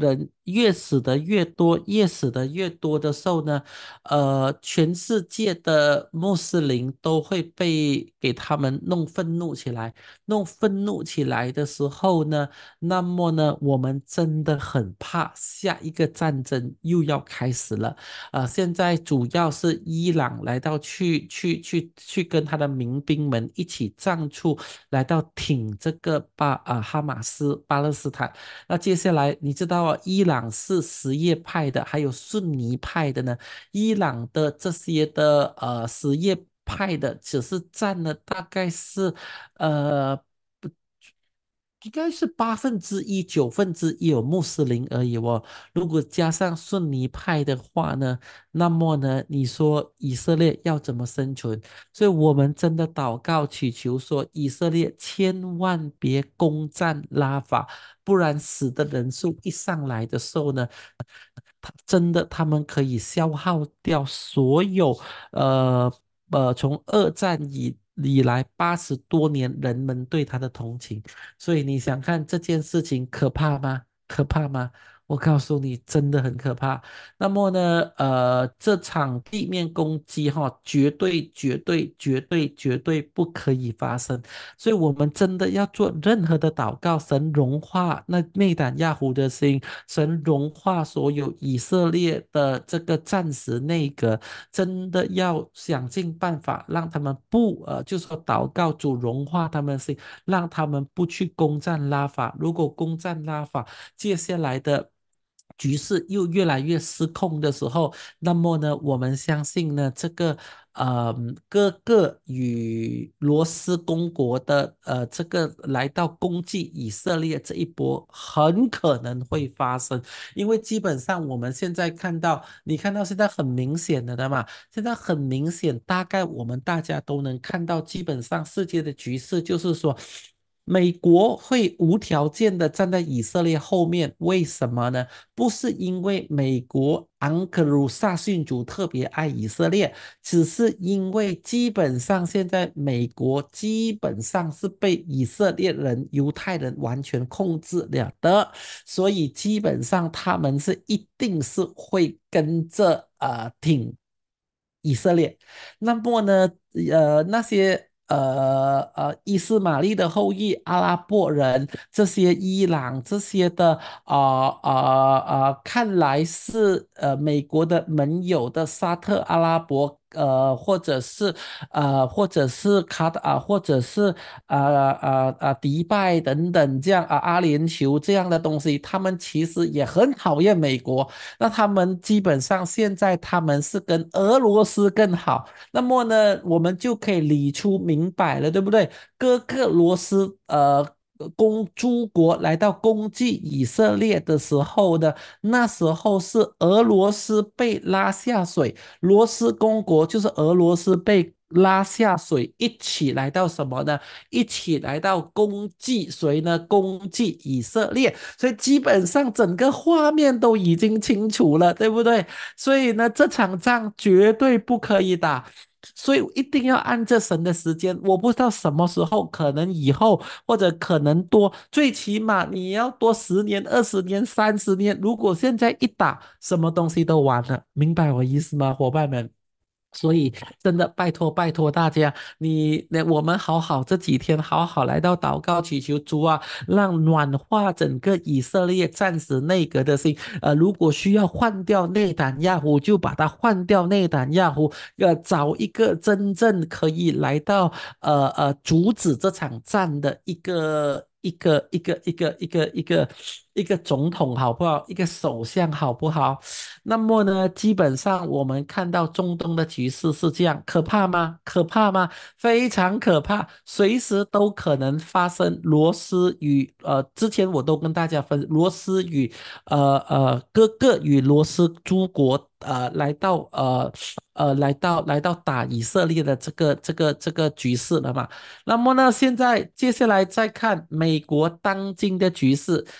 越死的越多，越死的越多的时候呢，呃，全世界的穆斯林都会被给他们弄愤怒起来，弄愤怒起来的时候呢，那么呢，我们真的很怕下一个战争又要开始了。呃，现在主要是伊朗来到去去去去跟他的民兵们一起站出来到挺这个巴啊、哈马斯巴勒斯坦。那接下来你知道啊，伊朗是什叶派的，还有逊尼派的呢。伊朗的这些的呃什叶派的只是占了大概是呃不应该是八分之一、九分之一有穆斯林而已哦。如果加上逊尼派的话呢，那么呢，你说以色列要怎么生存？所以我们真的祷告祈求说，以色列千万别攻占拉法，不然死的人数一上来的时候呢，他真的他们可以消耗掉所有呃呃从二战以以来八十多年人们对他的同情。所以你想看这件事情可怕吗？可怕吗？我告诉你，真的很可怕。那么呢，呃，这场地面攻击哈，绝对、绝对、绝对、绝对不可以发生。所以我们真的要做任何的祷告，神融化那内胆亚胡的心，神融化所有以色列的这个暂时内阁，真的要想尽办法让他们不呃，就说祷告主融化他们的心，让他们不去攻占拉法。如果攻占拉法，接下来的局势又越来越失控的时候，那么呢，我们相信呢，这个呃各个与罗斯公国的呃这个来到攻击以色列这一波很可能会发生，因为基本上我们现在看到，你看到现在很明显的的嘛，现在很明显，大概我们大家都能看到，基本上世界的局势就是说。美国会无条件的站在以色列后面，为什么呢？不是因为美国安格鲁萨逊族特别爱以色列，只是因为基本上现在美国基本上是被以色列人、犹太人完全控制了的，所以基本上他们是一定是会跟着呃挺以色列。那么呢，呃，那些呃呃伊斯玛利的后裔、阿拉伯人、这些伊朗这些的啊啊啊，看来是呃美国的盟友的沙特阿拉伯。呃，或者是呃，或者是卡塔啊，或者是啊啊啊迪拜等等这样啊，阿联酋这样的东西，他们其实也很讨厌美国。那他们基本上现在他们是跟俄罗斯更好。那么呢，我们就可以理出明白了，对不对？各个罗斯呃攻诸国来到攻击以色列的时候呢，那时候是俄罗斯被拉下水，罗斯公国就是俄罗斯被拉下水，一起来到什么呢？一起来到攻击谁呢？攻击以色列，所以基本上整个画面都已经清楚了，对不对？所以呢，这场仗绝对不可以打。所以一定要按着神的时间，我不知道什么时候，可能以后或者可能多，最起码你要多十年、二十年、三十年。如果现在一打，什么东西都完了，明白我意思吗，伙伴们？所以真的拜托拜托大家，你那我们好好这几天好好来到祷告祈求主啊，让暖化整个以色列暂时内阁的心。呃，如果需要换掉内胆亚胡，就把它换掉内胆亚胡，呃，找一个真正可以来到呃呃阻止这场战的一个。一个一个一个一个一个一个总统好不好？一个首相好不好？那么呢，基本上我们看到中东的局势是这样，可怕吗？可怕吗？非常可怕，随时都可能发生。罗斯与呃，之前我都跟大家分，罗斯与呃呃各个与罗斯诸国呃来到呃呃来到来到打以色列的这个这个这个局势了嘛。那么呢，现在接下来再看美国当今的局势，你说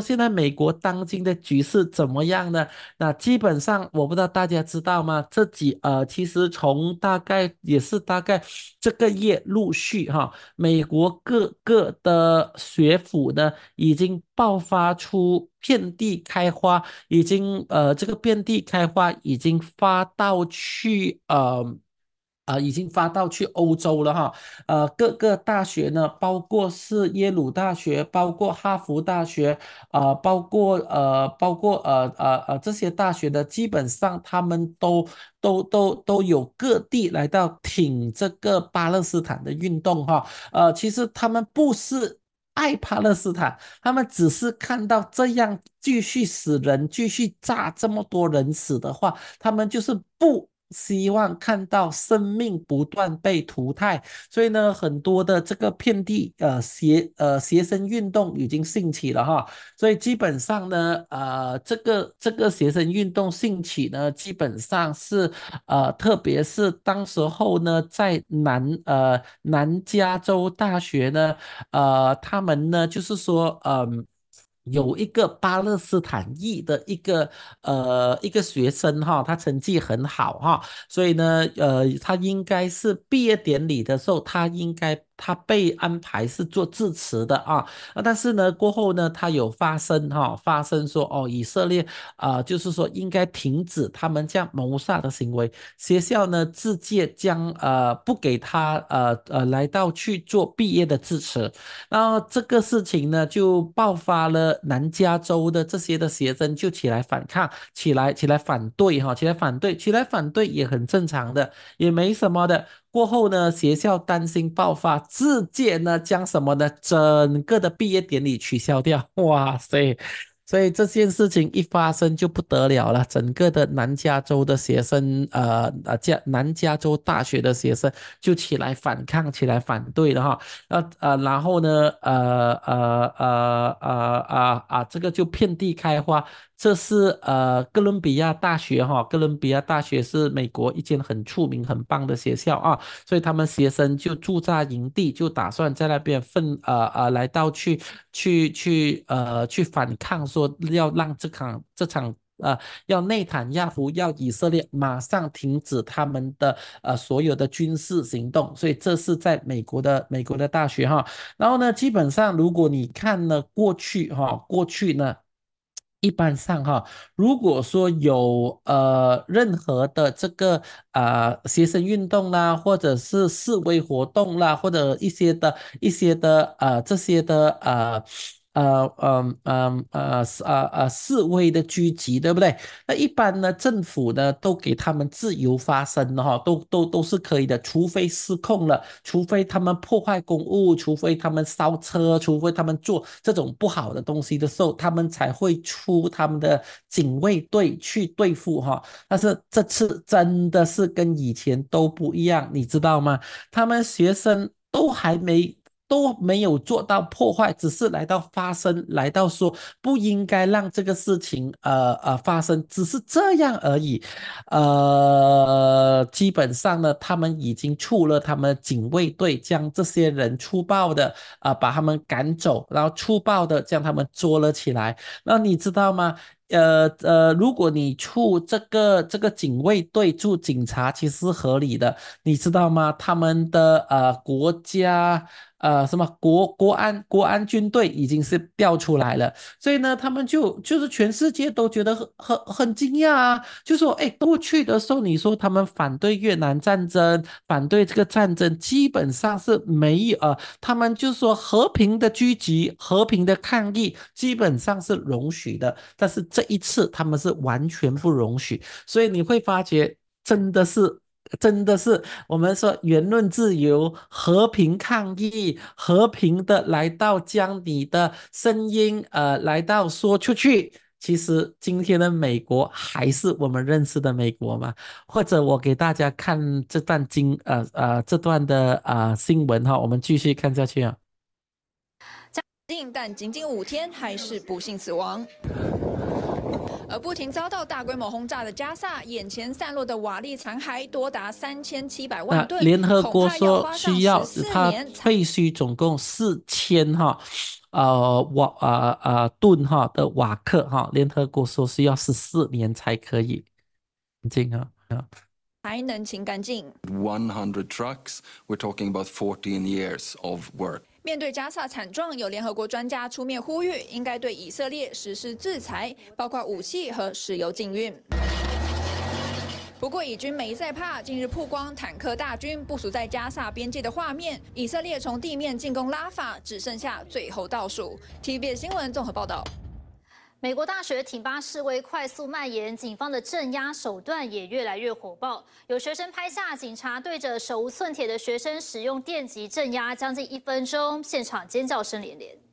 说现在美国当今的局势怎么样呢？那基本上我不知道大家知道吗？这几呃，其实从大概也是大概这个月陆续哈，美国各个的学府呢已经爆发出遍地开花，已经呃这个遍地开花已经发到去呃。呃，已经发到去欧洲了哈，呃，各个大学呢，包括是耶鲁大学，包括哈佛大学，呃，包括呃，包括呃呃呃这些大学的，基本上他们都都都都有各地来到挺这个巴勒斯坦的运动哈，呃，其实他们不是爱巴勒斯坦，他们只是看到这样继续死人，继续炸这么多人死的话，他们就是不希望看到生命不断被屠汰，所以呢，很多的这个遍地呃学呃学生运动已经兴起了哈，所以基本上呢，呃，这个这个学生运动兴起呢，基本上是呃，特别是当时候呢，在南呃南加州大学呢，呃，他们呢就是说，嗯、有一个巴勒斯坦裔的一个呃一个学生哈，他成绩很好哈，所以呢，呃，他应该是毕业典礼的时候，他应该他被安排是做致辞的啊，啊但是呢，过后呢，他有发声哈，发声说哦，以色列啊、呃就是说应该停止他们这样谋杀的行为，学校呢自届将呃不给他呃呃来到去做毕业的致辞。然后这个事情呢，就爆发了南加州的这些的学生就起来反抗，起来起来反对哈，起来反对，起来反对也很正常的，也没什么的。过后呢，学校担心爆发，直接呢将什么呢，整个的毕业典礼取消掉。哇塞！所以这件事情一发生就不得了了，整个的南加州的学生，呃呃加南加州大学的学生就起来反抗，起来反对了哈。呃呃，然后呢，呃呃呃呃啊啊，这个就遍地开花。这是呃哥伦比亚大学哈，哥伦比亚大学是美国一间很出名、很棒的学校啊，所以他们学生就驻扎营地，就打算在那边奋呃呃来到去去去呃去反抗，说要让这场这场。呃，要内塔亚胡要以色列马上停止他们的呃所有的军事行动，所以这是在美国的美国的大学哈。然后呢，基本上如果你看呢过去哈，过去呢。一般上哈，如果说有呃任何的这个呃学生运动啦，或者是示威活动啦，或者一些的一些的呃这些的呃呃嗯嗯呃呃呃示威的聚集，对不对？那一般呢，政府呢都给他们自由发声的哈，都都都是可以的，除非失控了，除非他们破坏公物，除非他们烧车，除非他们做这种不好的东西的时候，他们才会出他们的警卫队去对付哈。但是这次真的是跟以前都不一样，你知道吗？他们学生都还没。都没有做到破坏，只是来到发生，来到说不应该让这个事情呃呃发生，只是这样而已。呃，基本上呢，他们已经出了他们警卫队，将这些人粗暴的啊、呃、把他们赶走，然后粗暴的将他们捉了起来。那你知道吗？呃呃，如果你出这个这个警卫队驻警察，其实是合理的，你知道吗？他们的呃国家呃什么国国安国安军队已经是调出来了，所以呢，他们就就是全世界都觉得很很很惊讶啊，就说哎，过去的时候你说他们反对越南战争，反对这个战争，基本上是没有呃，他们就说和平的聚集、和平的抗议，基本上是容许的，但是这一次他们是完全不容许，所以你会发觉真的是。真的是我们说言论自由、和平抗议、和平的来到将你的声音呃来到说出去。其实今天的美国还是我们认识的美国吗？或者我给大家看这段经呃呃这段的呃新闻哈，我们继续看下去啊。 但仅仅五天还是不幸死亡。 而不停遭到大规模轰炸的加萨，眼前散落的瓦砾残骸多达三千七百万吨， 联合国说需要它年废墟总共四千哈。呃瓦呃呃吨哈的瓦克哈，联合国说是要十四年才可以净哈啊， 才能清干净。 one hundred trucks, we're talking about fourteen years of work. 面对加萨惨状，有联合国专家出面呼吁，应该对以色列实施制裁，包括武器和石油禁运。不过，以军没在怕。近日曝光坦克大军部署在加萨边界的画面，以色列从地面进攻拉法，只剩下最后倒数。T V B S 新闻综合报道。 美国大学挺巴示威快速蔓延，警方的镇压手段也越来越火爆。有学生拍下警察对着手无寸铁的学生使用电击镇压将近一分钟，现场尖叫声连连。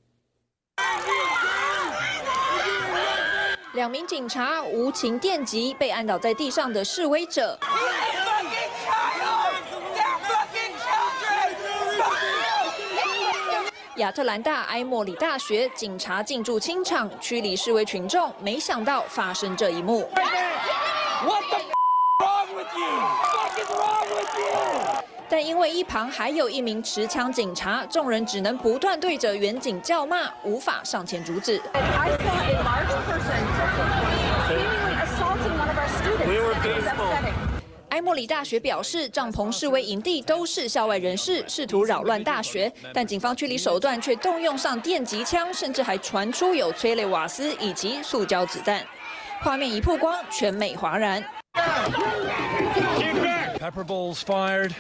两名警察无情电击被按倒在地上的示威者。亚特兰大埃默里大学警察进驻清场，驱离示威群众，没想到发生这一幕。但因为一旁还有一名持枪警察，众人只能不断对着远警叫骂，无法上前阻止。埃默里大学表示，帐篷示威营地都是校外人士，试图扰乱大学，但警方驱离手段却动用上电击枪，甚至还传出有催泪瓦斯以及塑胶子弹。画面一曝光，全美哗然。 Pepper balls fired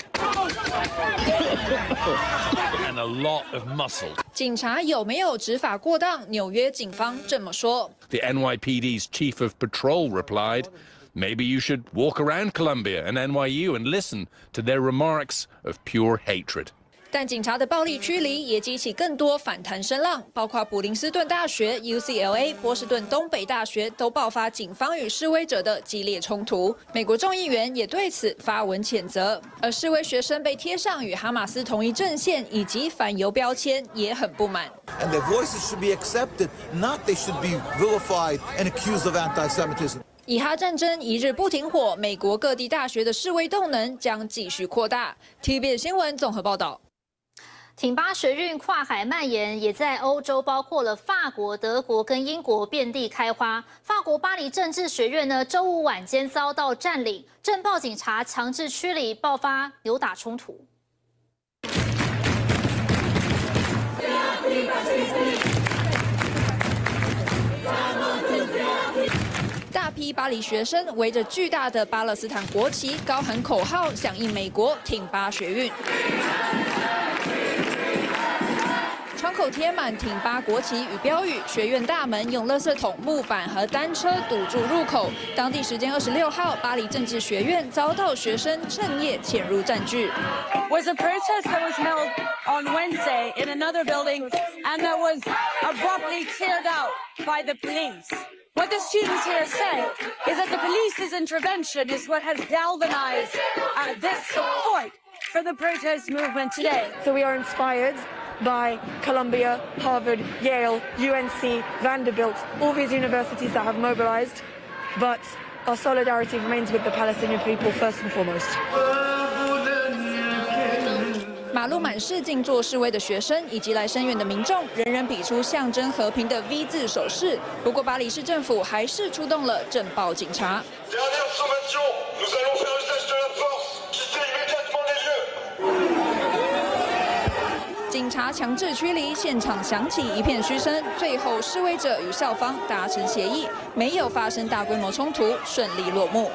and a lot of muscle. 警察有没有执法过当？纽约警方这么说。 The N Y P D's chief of patrol replied, "Maybe you should walk around Columbia and N Y U and listen to their remarks of pure hatred." 但警察的暴力驱离也激起更多反弹声浪，包括普林斯顿大学、U C L A、波士顿东北大学都爆发警方与示威者的激烈冲突。美国众议员也对此发文谴责，而示威学生被贴上与哈马斯同一阵线以及反犹标签，也很不满。 And their voices should be accepted, not they should be vilified and accused of anti-Semitism. 以哈战争一日不停火，美国各地大学的示威动能将继续扩大。T V B S 新闻综合报道。 挺巴学运跨海蔓延，也在欧洲，包括了法国、德国跟英国遍地开花。法国巴黎政治学院呢，周五晚间遭到占领，政报警察强制驱离，爆发扭打冲突。 大批巴黎学生围着巨大的巴勒斯坦国旗，高喊口号，响应美国挺巴学运。窗口贴满挺巴国旗与标语，学院大门用垃圾桶、木板和单车堵住入口。当地时间二十六号，巴黎政治学院遭到学生趁夜潜入占据。 Was a protest that was held on Wednesday in another building, and that was abruptly cleared out by the police. What the students here say is that the police's intervention is what has galvanized uh, this support for the protest movement today. So we are inspired by Columbia, Harvard, Yale, U N C, Vanderbilt, all these universities that have mobilized, but our solidarity remains with the Palestinian people first and foremost. 马路满是静坐示威的学生以及来声援的民众，人人比出象征和平的 V 字手势。不过，巴黎市政府还是出动了镇暴警察。警察强制驱离，现场响起一片嘘声。最后，示威者与校方达成协议，没有发生大规模冲突，顺利落幕。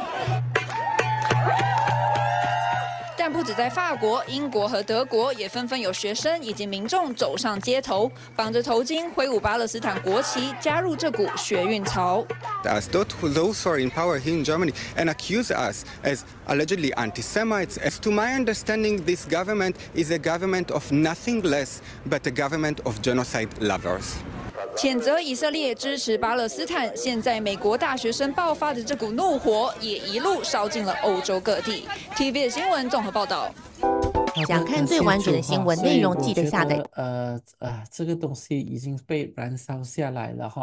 但不止在法国、英国和德国，也纷纷有学生以及民众走上街头，绑着头巾、挥舞巴勒斯坦国旗，加入这股学运潮。 As those who are in power here in Germany and accuse us as allegedly anti-Semites, as to my understanding, this government is a government of nothing less but a government of genocide lovers. 谴责以色列支持巴勒斯坦，现在美国大学生爆发的这股怒火，也一路烧进了欧洲各地。T V B 新闻综合报道。 想看最完整的新闻内容，记得下载。 呃呃，这个东西已经被燃烧下来了哈。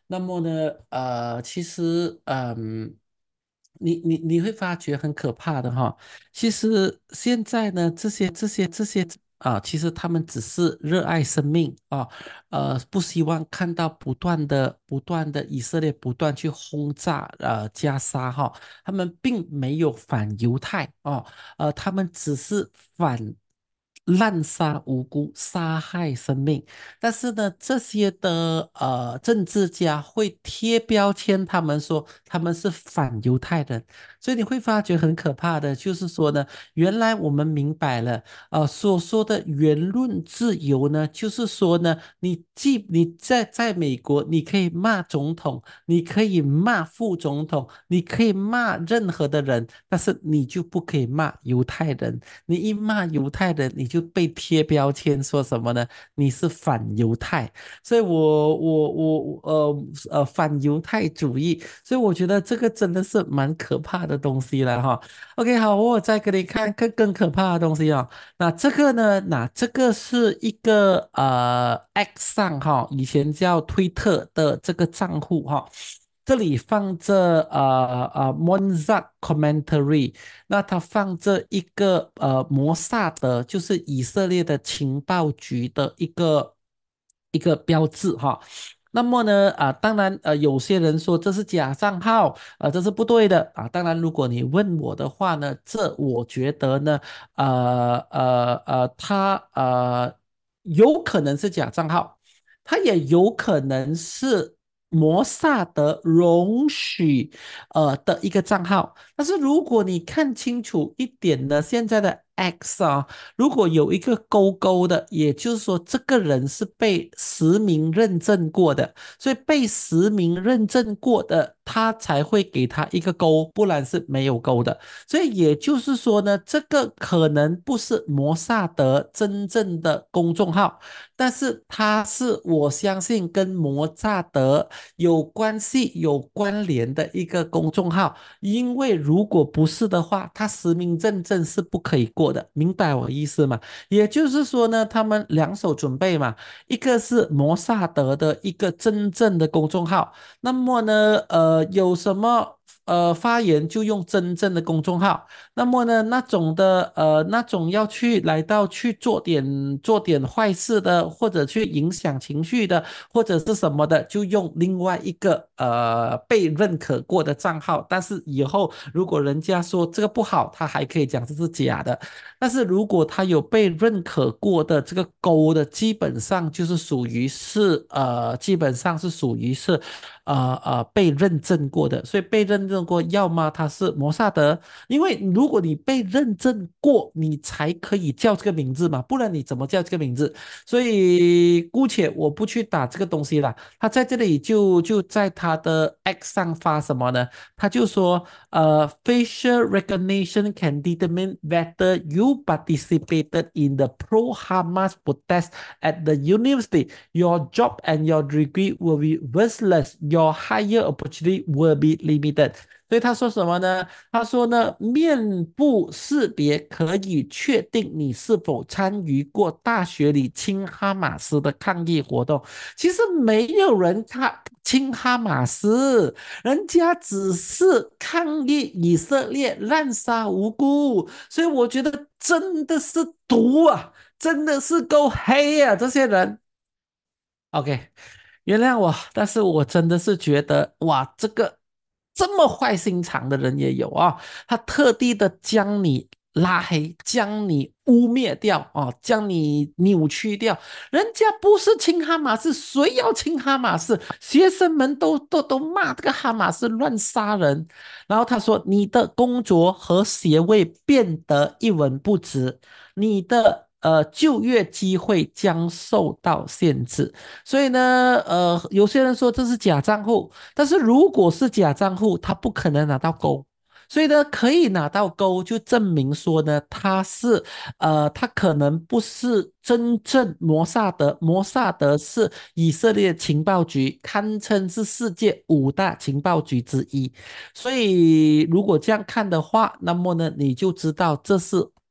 那么呢，呃，其实，嗯，你你你会发觉很可怕的哈。其实现在呢，这些这些这些啊，其实他们只是热爱生命啊，呃，不希望看到不断的不断的以色列不断去轰炸呃加沙哈，他们并没有反犹太啊，呃，他们只是反滥杀无辜、杀害生命。但是呢，这些的呃政治家会贴标签，他们说他们是反犹太人，所以你会发觉很可怕的，就是说呢，原来我们明白了，呃，所说的言论自由呢，就是说呢，你既你在在美国，你可以骂总统，你可以骂副总统，你可以骂任何的人，但是你就不可以骂犹太人。你一骂犹太人，你就被贴标签，说什么呢？你是反犹太，所以我我我呃呃反犹太主义，所以我觉得这个真的是蛮可怕的东西了哈。OK，好，我再给你看更更可怕的东西哦。那这个呢？那这个是一个呃 X 上哈，以前叫推特的这个账户哈。这里放着呃呃 Monzak Commentary，那它放着一个呃摩萨德，就是以色列的情报局的一个一个标志哈。那么呢，啊，当然，呃，有些人说这是假账号，啊，这是不对的啊。当然，如果你问我的话呢，这我觉得呢，呃呃呃，他呃有可能是假账号，他也有可能是摩萨德容许呃的一个账号。但是如果你看清楚一点呢，现在的 X 啊，如果有一个勾勾的，也就是说这个人是被实名认证过的，所以被实名认证过的，他才会给他一个勾，不然是没有勾的。所以也就是说呢，这个可能不是摩萨德真正的公众号，但是它是我相信跟摩萨德有关系、有关联的一个公众号。因为如果不是的话，他实名认证是不可以过的，明白我意思吗？也就是说呢，他们两手准备嘛，一个是摩萨德的一个真正的公众号，那么呢，呃，有什么呃发言就用真正的公众号，那么呢，那种的呃那种要去来到去做点做点坏事的，或者去影响情绪的，或者是什么的，就用另外一个呃被认可过的账号。但是以后如果人家说这个不好，他还可以讲这是假的。但是如果他有被认可过的这个勾的，基本上就是属于是呃，基本上是属于是呃呃被认证过的。所以被认证过，要么他是摩萨德，因为如果你被认证过，你才可以叫这个名字嘛，不然你怎么叫这个名字？所以姑且我不去打这个东西了。他在这里就就在他的 X 上发什么呢？他就说，呃，facial recognition can determine whether you participated in the pro-Hamas protest at the university. Your job and your degree will be worthless. Your higher opportunity will be limited. 所以他说什么呢？他说呢，面部识别可以确定你是否参与过大学里亲哈马斯的抗议活动。其实没有人看亲哈马斯，人家只是抗议以色列滥杀无辜。所以我觉得真的是毒啊，真的是够黑啊，这些人。OK，原谅我，但是我真的是觉得哇，这个这么坏心肠的人也有啊，他特地的将你拉黑，将你污蔑掉啊，将你扭曲掉。人家不是亲哈马斯，谁要亲哈马斯？学生们都都都骂这个哈马斯乱杀人。然后他说，你的工作和学位变得一文不值，你的呃就业机会将受到限制。所以呢，呃，有些人说这是假账户，但是如果是假账户，他不可能拿到勾。所以呢，可以拿到勾，就证明说呢，他是呃，他可能不是真正摩萨德，摩萨德是以色列情报局，堪称是世界五大情报局之一。所以如果这样看的话，那么呢，你就知道这是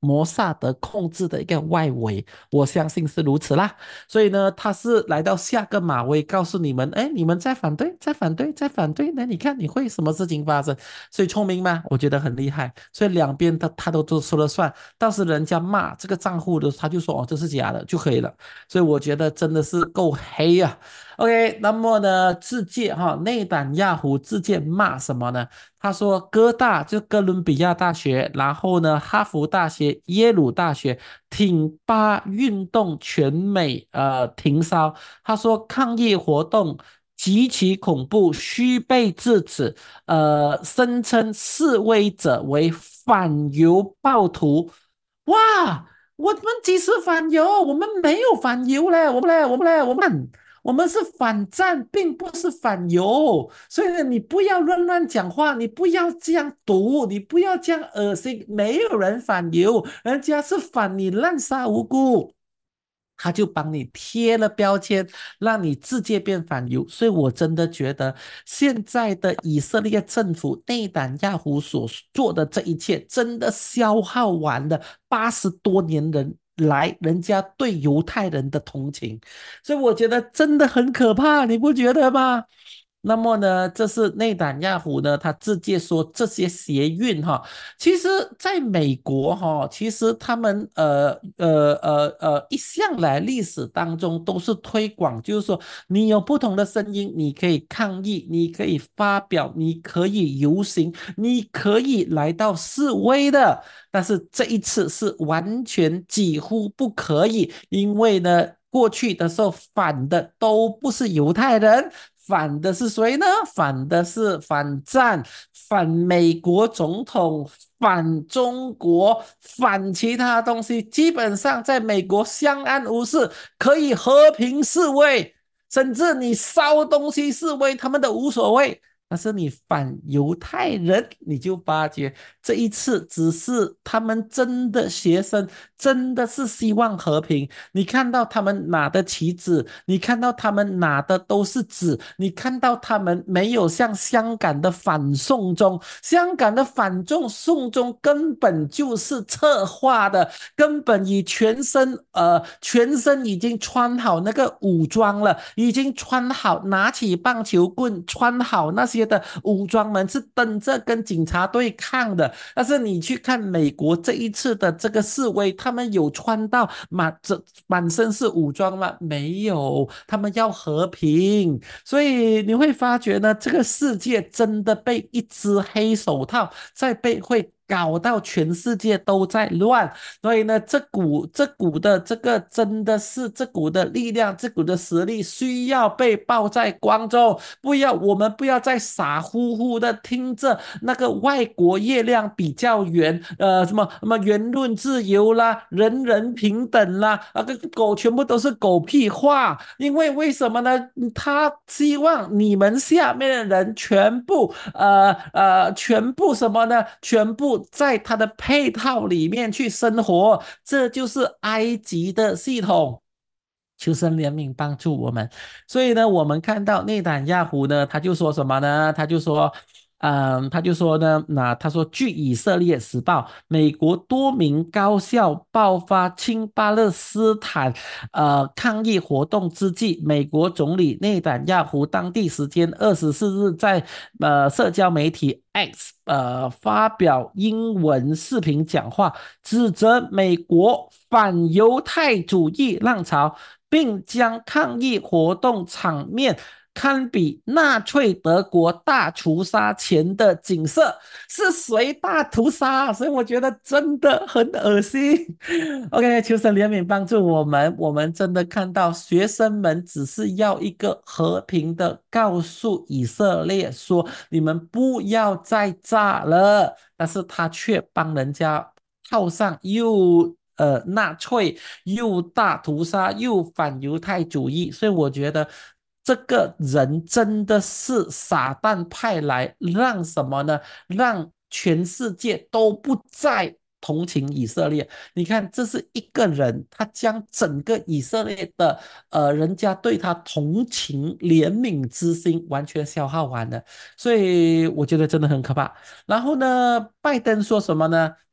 摩萨德控制的一个外围，我相信是如此啦。所以呢，他是来到下个马威，告诉你们，哎，你们再反对，再反对，再反对，那你看你会什么事情发生？所以聪明吗？我觉得很厉害。所以两边他他都都说了算，到时人家骂这个账户的，他就说哦这是假的就可以了。所以我觉得真的是够黑啊。OK，那么呢，自荐哈，内胆亚胡自荐骂什么呢？他说哥大就哥伦比亚大学，然后呢哈佛大学、耶鲁大学挺巴运动全美呃停烧。他说抗议活动极其恐怖，需被制止。呃，声称示威者为反犹暴徒。哇，我们即使反犹，我们没有反犹嘞，我们嘞，我们嘞，我们。我们是反战，并不是反犹，所以呢，你不要乱乱讲话，你不要这样毒，你不要这样恶心，没有人反犹，人家是反你滥杀无辜。他就帮你贴了标签，让你直接变反犹。所以我真的觉得现在的以色列政府内胆亚胡所做的这一切，真的消耗完了八十多年人来人家对犹太人的同情。所以我觉得真的很可怕，你不觉得吗？那么呢，这是内胆亚胡呢，他直接说这些协运哈，其实在美国哈，其实他们呃呃呃呃一向来历史当中都是推广，就是说你有不同的声音，你可以抗议，你可以发表，你可以游行，你可以来到示威的，但是这一次是完全几乎不可以，因为呢，过去的时候反的都不是犹太人。反的是谁呢？反的是反战，反美国总统，反中国，反其他东西。基本上在美国相安无事，可以和平示威，甚至你烧东西示威，他们都无所谓。但是你反犹太人，你就发觉这一次只是他们真的学生，真的是希望和平。你看到他们拿的旗子，你看到他们拿的都是纸，你看到他们没有像香港的反送中，香港的反送送中根本就是策划的，根本以全身呃全身已经穿好那个武装了，已经穿好拿起棒球棍，穿好那些的武装们是等着跟警察对抗的。但是你去看美国这一次的这个示威，他们有穿到满这满身是武装吗？没有，他们要和平。所以你会发觉呢，这个世界真的被一只黑手套在被会搞到全世界都在乱。所以呢，这股这股的这个真的是这股的力量，这股的实力需要被抱在光中。不要，我们不要再傻乎乎的听着那个外国月亮比较圆，呃，什么什么言论自由啦，人人平等啦，啊，个狗全部都是狗屁话。因为为什么呢？他希望你们下面的人全部呃呃全部什么呢？全部在他的配套里面去生活，这就是埃及的系统。求神怜悯帮助我们。所以呢，我们看到内胆亚胡呢，他就说什么呢？他就说嗯，他就说呢，那他说，据以色列时报，美国多名高校爆发亲巴勒斯坦呃抗议活动之际，美国总理内胆亚胡当地时间二十四日在呃社交媒体 X 呃发表英文视频讲话，指责美国反犹太主义浪潮，并将抗议活动场面堪比纳粹德国大屠杀前的景色。是谁大屠杀？所以我觉得真的很恶心。OK， 求神怜悯帮助我们。我们真的看到学生们只是要一个和平的告诉以色列说，你们不要再炸了，但是他却帮人家套上又呃纳粹，又大屠杀，又反犹太主义。所以我觉得这个人真的是撒旦派来，让什么呢？让全世界都不再同情以色列。你看，这是一个人，他将整个以色列的呃人家对他同情怜悯之心完全消耗完了。所以我觉得真的很可怕。然后呢，拜登说什么呢？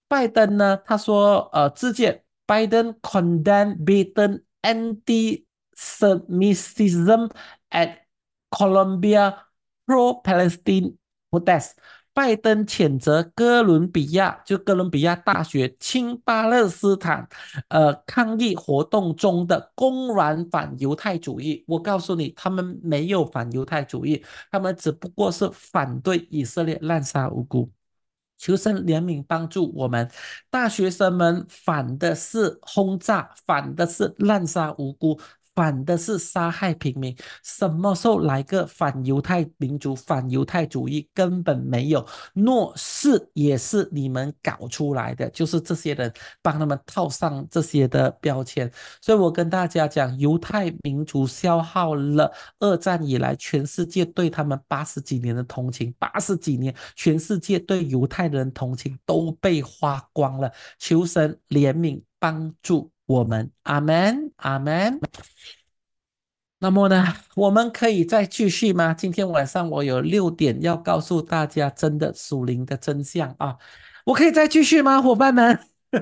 拜登呢，他说呃，自荐 Biden condemn blatant anti-Semitism at Columbia pro-Palestine protest。拜登谴责哥伦比亚，就哥伦比亚大学亲巴勒斯坦呃抗议活动中的公然反犹太主义。我告诉你，他们没有反犹太主义，他们只不过是反对以色列滥杀无辜。求神怜悯帮助我们，大学生们反的是轰炸，反的是滥杀无辜，反的是杀害平民。什么时候来个反犹太民族、反犹太主义？根本没有。若是也是你们搞出来的，就是这些人帮他们套上这些的标签。所以我跟大家讲，犹太民族消耗了二战以来全世界对他们八十几年的同情，八十几年全世界对犹太人同情都被花光了。求神怜悯帮助我们，阿们，阿们。那么呢，我们可以再继续吗？今天晚上我有六点要告诉大家真的属灵的真相啊！我可以再继续吗，伙伴们？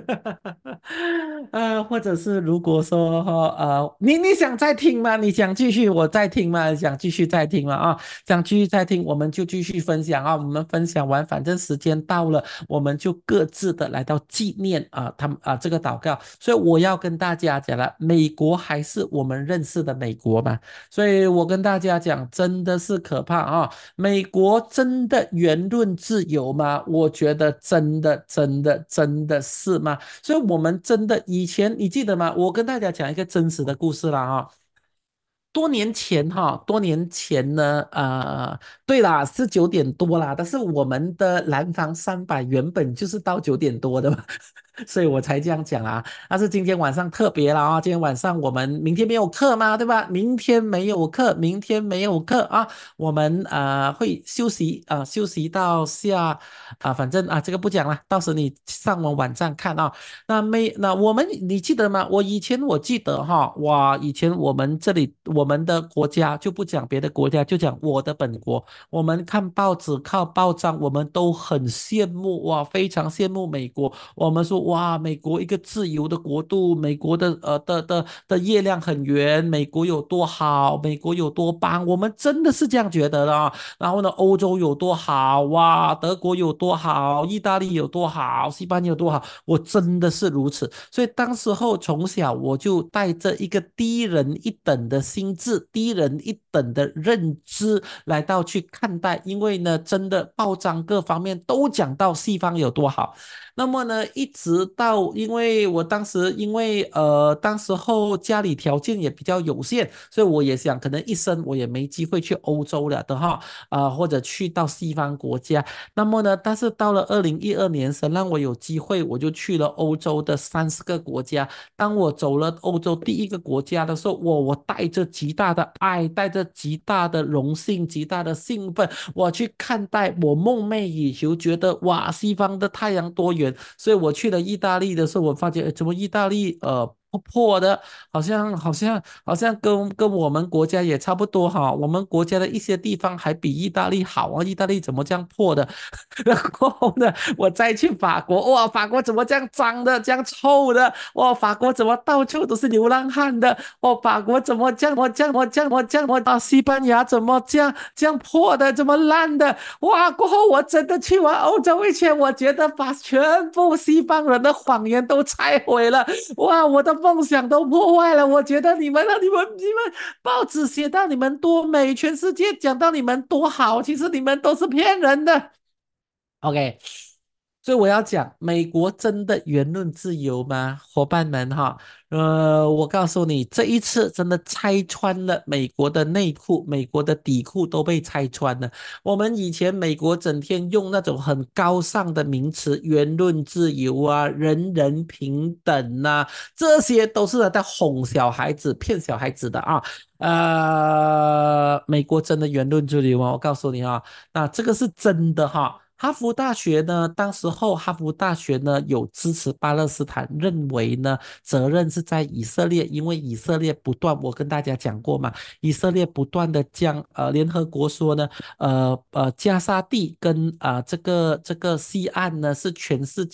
呃，或者是如果说呃，你你想再听吗？你想继续我再听吗？想继续再听吗？啊，想继续再听，我们就继续分享啊。我们分享完，反正时间到了，我们就各自的来到纪念啊，他们啊这个祷告。所以我要跟大家讲了，美国还是我们认识的美国嘛？所以我跟大家讲，真的是可怕啊！美国真的言论自由吗？我觉得真的真的真的是吗？所以我们真的以前你记得吗？我跟大家讲一个真实的故事啦啊。多年前哈，多年前呢，呃，对啦，是九点多啦，但是我们的蓝房三百原本就是到九点多的嘛，所以我才这样讲啊。但是今天晚上特别了啊，今天晚上我们明天没有课嘛，对吧？明天没有课，明天没有课啊，我们呃会休息啊、呃，休息到下啊、呃，反正啊这个不讲了，到时你上我网站看啊。那没那我们你记得吗？我以前我记得哈，哇，以前我们这里我们的国家就不讲别的国家，就讲我的本国。我们看报纸靠报章，我们都很羡慕哇，非常羡慕美国。我们说哇，美国一个自由的国度，美国的呃的的的月亮很圆，美国有多好，美国有多棒，我们真的是这样觉得的啊。然后呢，欧洲有多好哇，德国有多好，意大利有多好，西班牙有多好，我真的是如此。所以当时候从小我就带着一个低人一等的心智，低人一等的认知来到去看待，因为呢，真的报章各方面都讲到西方有多好。那么呢，一直到因为我当时因为呃，当时候家里条件也比较有限，所以我也想可能一生我也没机会去欧洲了的哈，啊、呃、或者去到西方国家。那么呢，但是到了二零一二年，神让我有机会，我就去了欧洲的三十个国家。当我走了欧洲第一个国家的时候，我我带着极大的爱，带着极大的荣幸，极大的兴奋，我去看待，我梦寐以求，觉得哇，西方的太阳多远。所以我去了意大利的时候，我发觉怎么意大利呃破破的，好像好像好像跟跟我们国家也差不多哈。我们国家的一些地方还比意大利好啊，意大利怎么这样破的？然后呢，我再去法国，哇，法国怎么这样脏的，这样臭的？哇，法国怎么到处都是流浪汉的？哇，法国怎么这样？我这样我这样我这样我啊，西班牙怎么这样这样破的，这么烂的？哇，过后我真的去完欧洲一圈，我觉得把全部西方人的谎言都拆毁了。哇，我的梦想都破坏了。我觉得你们你们你们报纸写到你们多美，全世界讲到你们多好，其实你们都是骗人的。OK， 所以我要讲，美国真的言论自由吗？伙伴们哈，呃，我告诉你，这一次真的拆穿了美国的内裤，美国的底裤都被拆穿了。我们以前美国整天用那种很高尚的名词，言论自由啊，人人平等啊，这些都是在哄小孩子、骗小孩子的啊。呃，美国真的言论自由吗？我告诉你啊，那这个是真的哈。哈佛大学呢，当时候哈佛大学呢有支持巴勒斯坦，认为呢责任是在以色列，因为以色列不断，我跟大家讲过嘛，以色列不断的将呃联合国说呢，呃呃加沙地跟啊、呃、这个这个西岸呢是全世界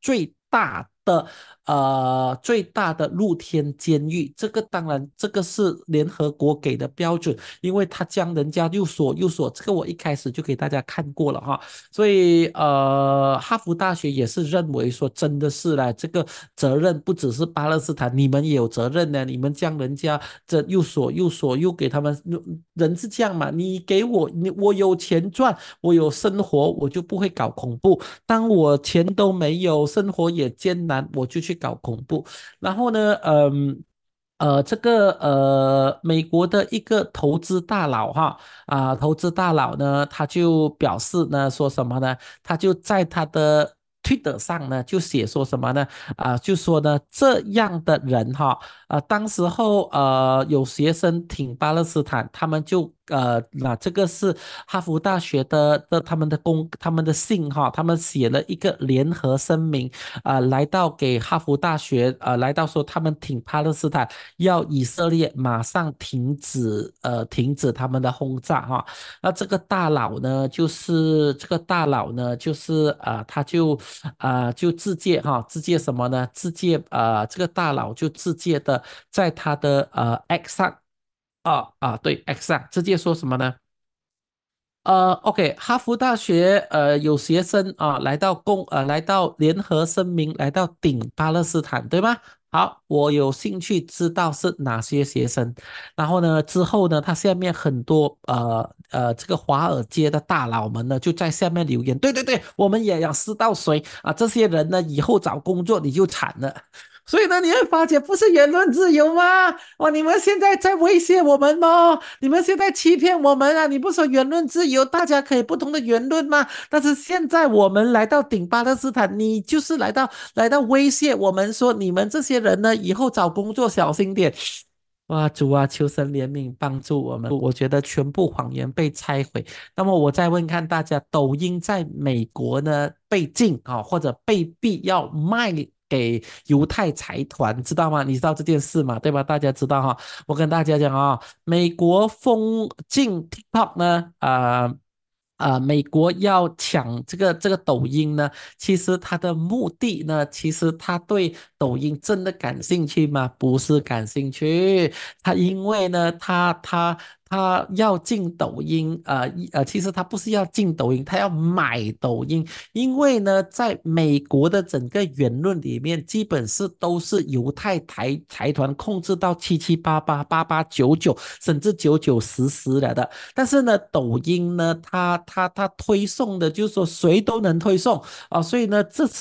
最大的呃最大的露天监狱，这个当然这个是联合国给的标准，因为他将人家又锁又锁，这个我一开始就给大家看过了哈，所以呃哈佛大学也是认为说真的是啦，这个责任不只是巴勒斯坦，你们也有责任呢，你们将人家这又锁又锁又给他们，人是这样嘛，你给我你我有钱赚，我有生活，我就不会搞恐怖，当我钱都没有，生活也艰难，我就去搞恐怖。然后呢，嗯。呃，这个呃，美国的一个投资大佬哈啊、投资大佬呢，他就表示呢，说什么呢？他就在他的 Twitter 上呢，就写说什么呢？啊、就说呢，这样的人哈，啊、当时候呃有学生挺巴勒斯坦，他们就呃，那这个是哈佛大学的的他们的公他们的信哈，他们写了一个联合声明，啊、来到给哈佛大学，呃，来到说他们挺巴勒斯坦，要以色列马上停止呃停止他们的轰炸哈。那这个大佬呢，就是这个大佬呢，就是啊、呃他就啊、呃就自介哈，自介什么呢？自介啊、呃这个大佬就自介的在他的呃 X 上。啊啊，对，X 上直接说什么呢？呃，OK，哈佛大学呃有学生啊来到共呃来到联合声明，来到顶巴勒斯坦，对吗？好，我有兴趣知道是哪些学生。然后呢，之后呢，他下面很多呃呃这个华尔街的大佬们呢就在下面留言，对对对，我们也要知道谁啊，这些人呢以后找工作你就惨了。所以呢，你会发觉不是言论自由吗？哇，你们现在在威胁我们吗？你们现在欺骗我们啊！你不说言论自由，大家可以不同的言论吗？但是现在我们来到顶巴勒斯坦，你就是来到来到威胁我们说，你们这些人呢，以后找工作小心点。哇，主啊，求神怜悯，帮助我们。我觉得全部谎言被拆毁。那么我再问看大家，抖音在美国呢被禁啊，或者被逼要卖给犹太财团，知道吗？你知道这件事吗？对吧？大家知道哈。我跟大家讲啊，美国封禁 TikTok 呢，啊、呃、啊、美国要抢这个这个抖音呢，其实它的目的呢，其实他对抖音真的感兴趣吗？不是感兴趣，他因为呢，他他他要进抖音，呃呃，其实他不是要进抖音，他要买抖音，因为呢，在美国的整个言论里面，基本是都是犹太财财团控制到七七八八、八八九九，甚至九九十十了的。但是呢，抖音呢，它它它推送的就是说谁都能推送啊，所以呢，这是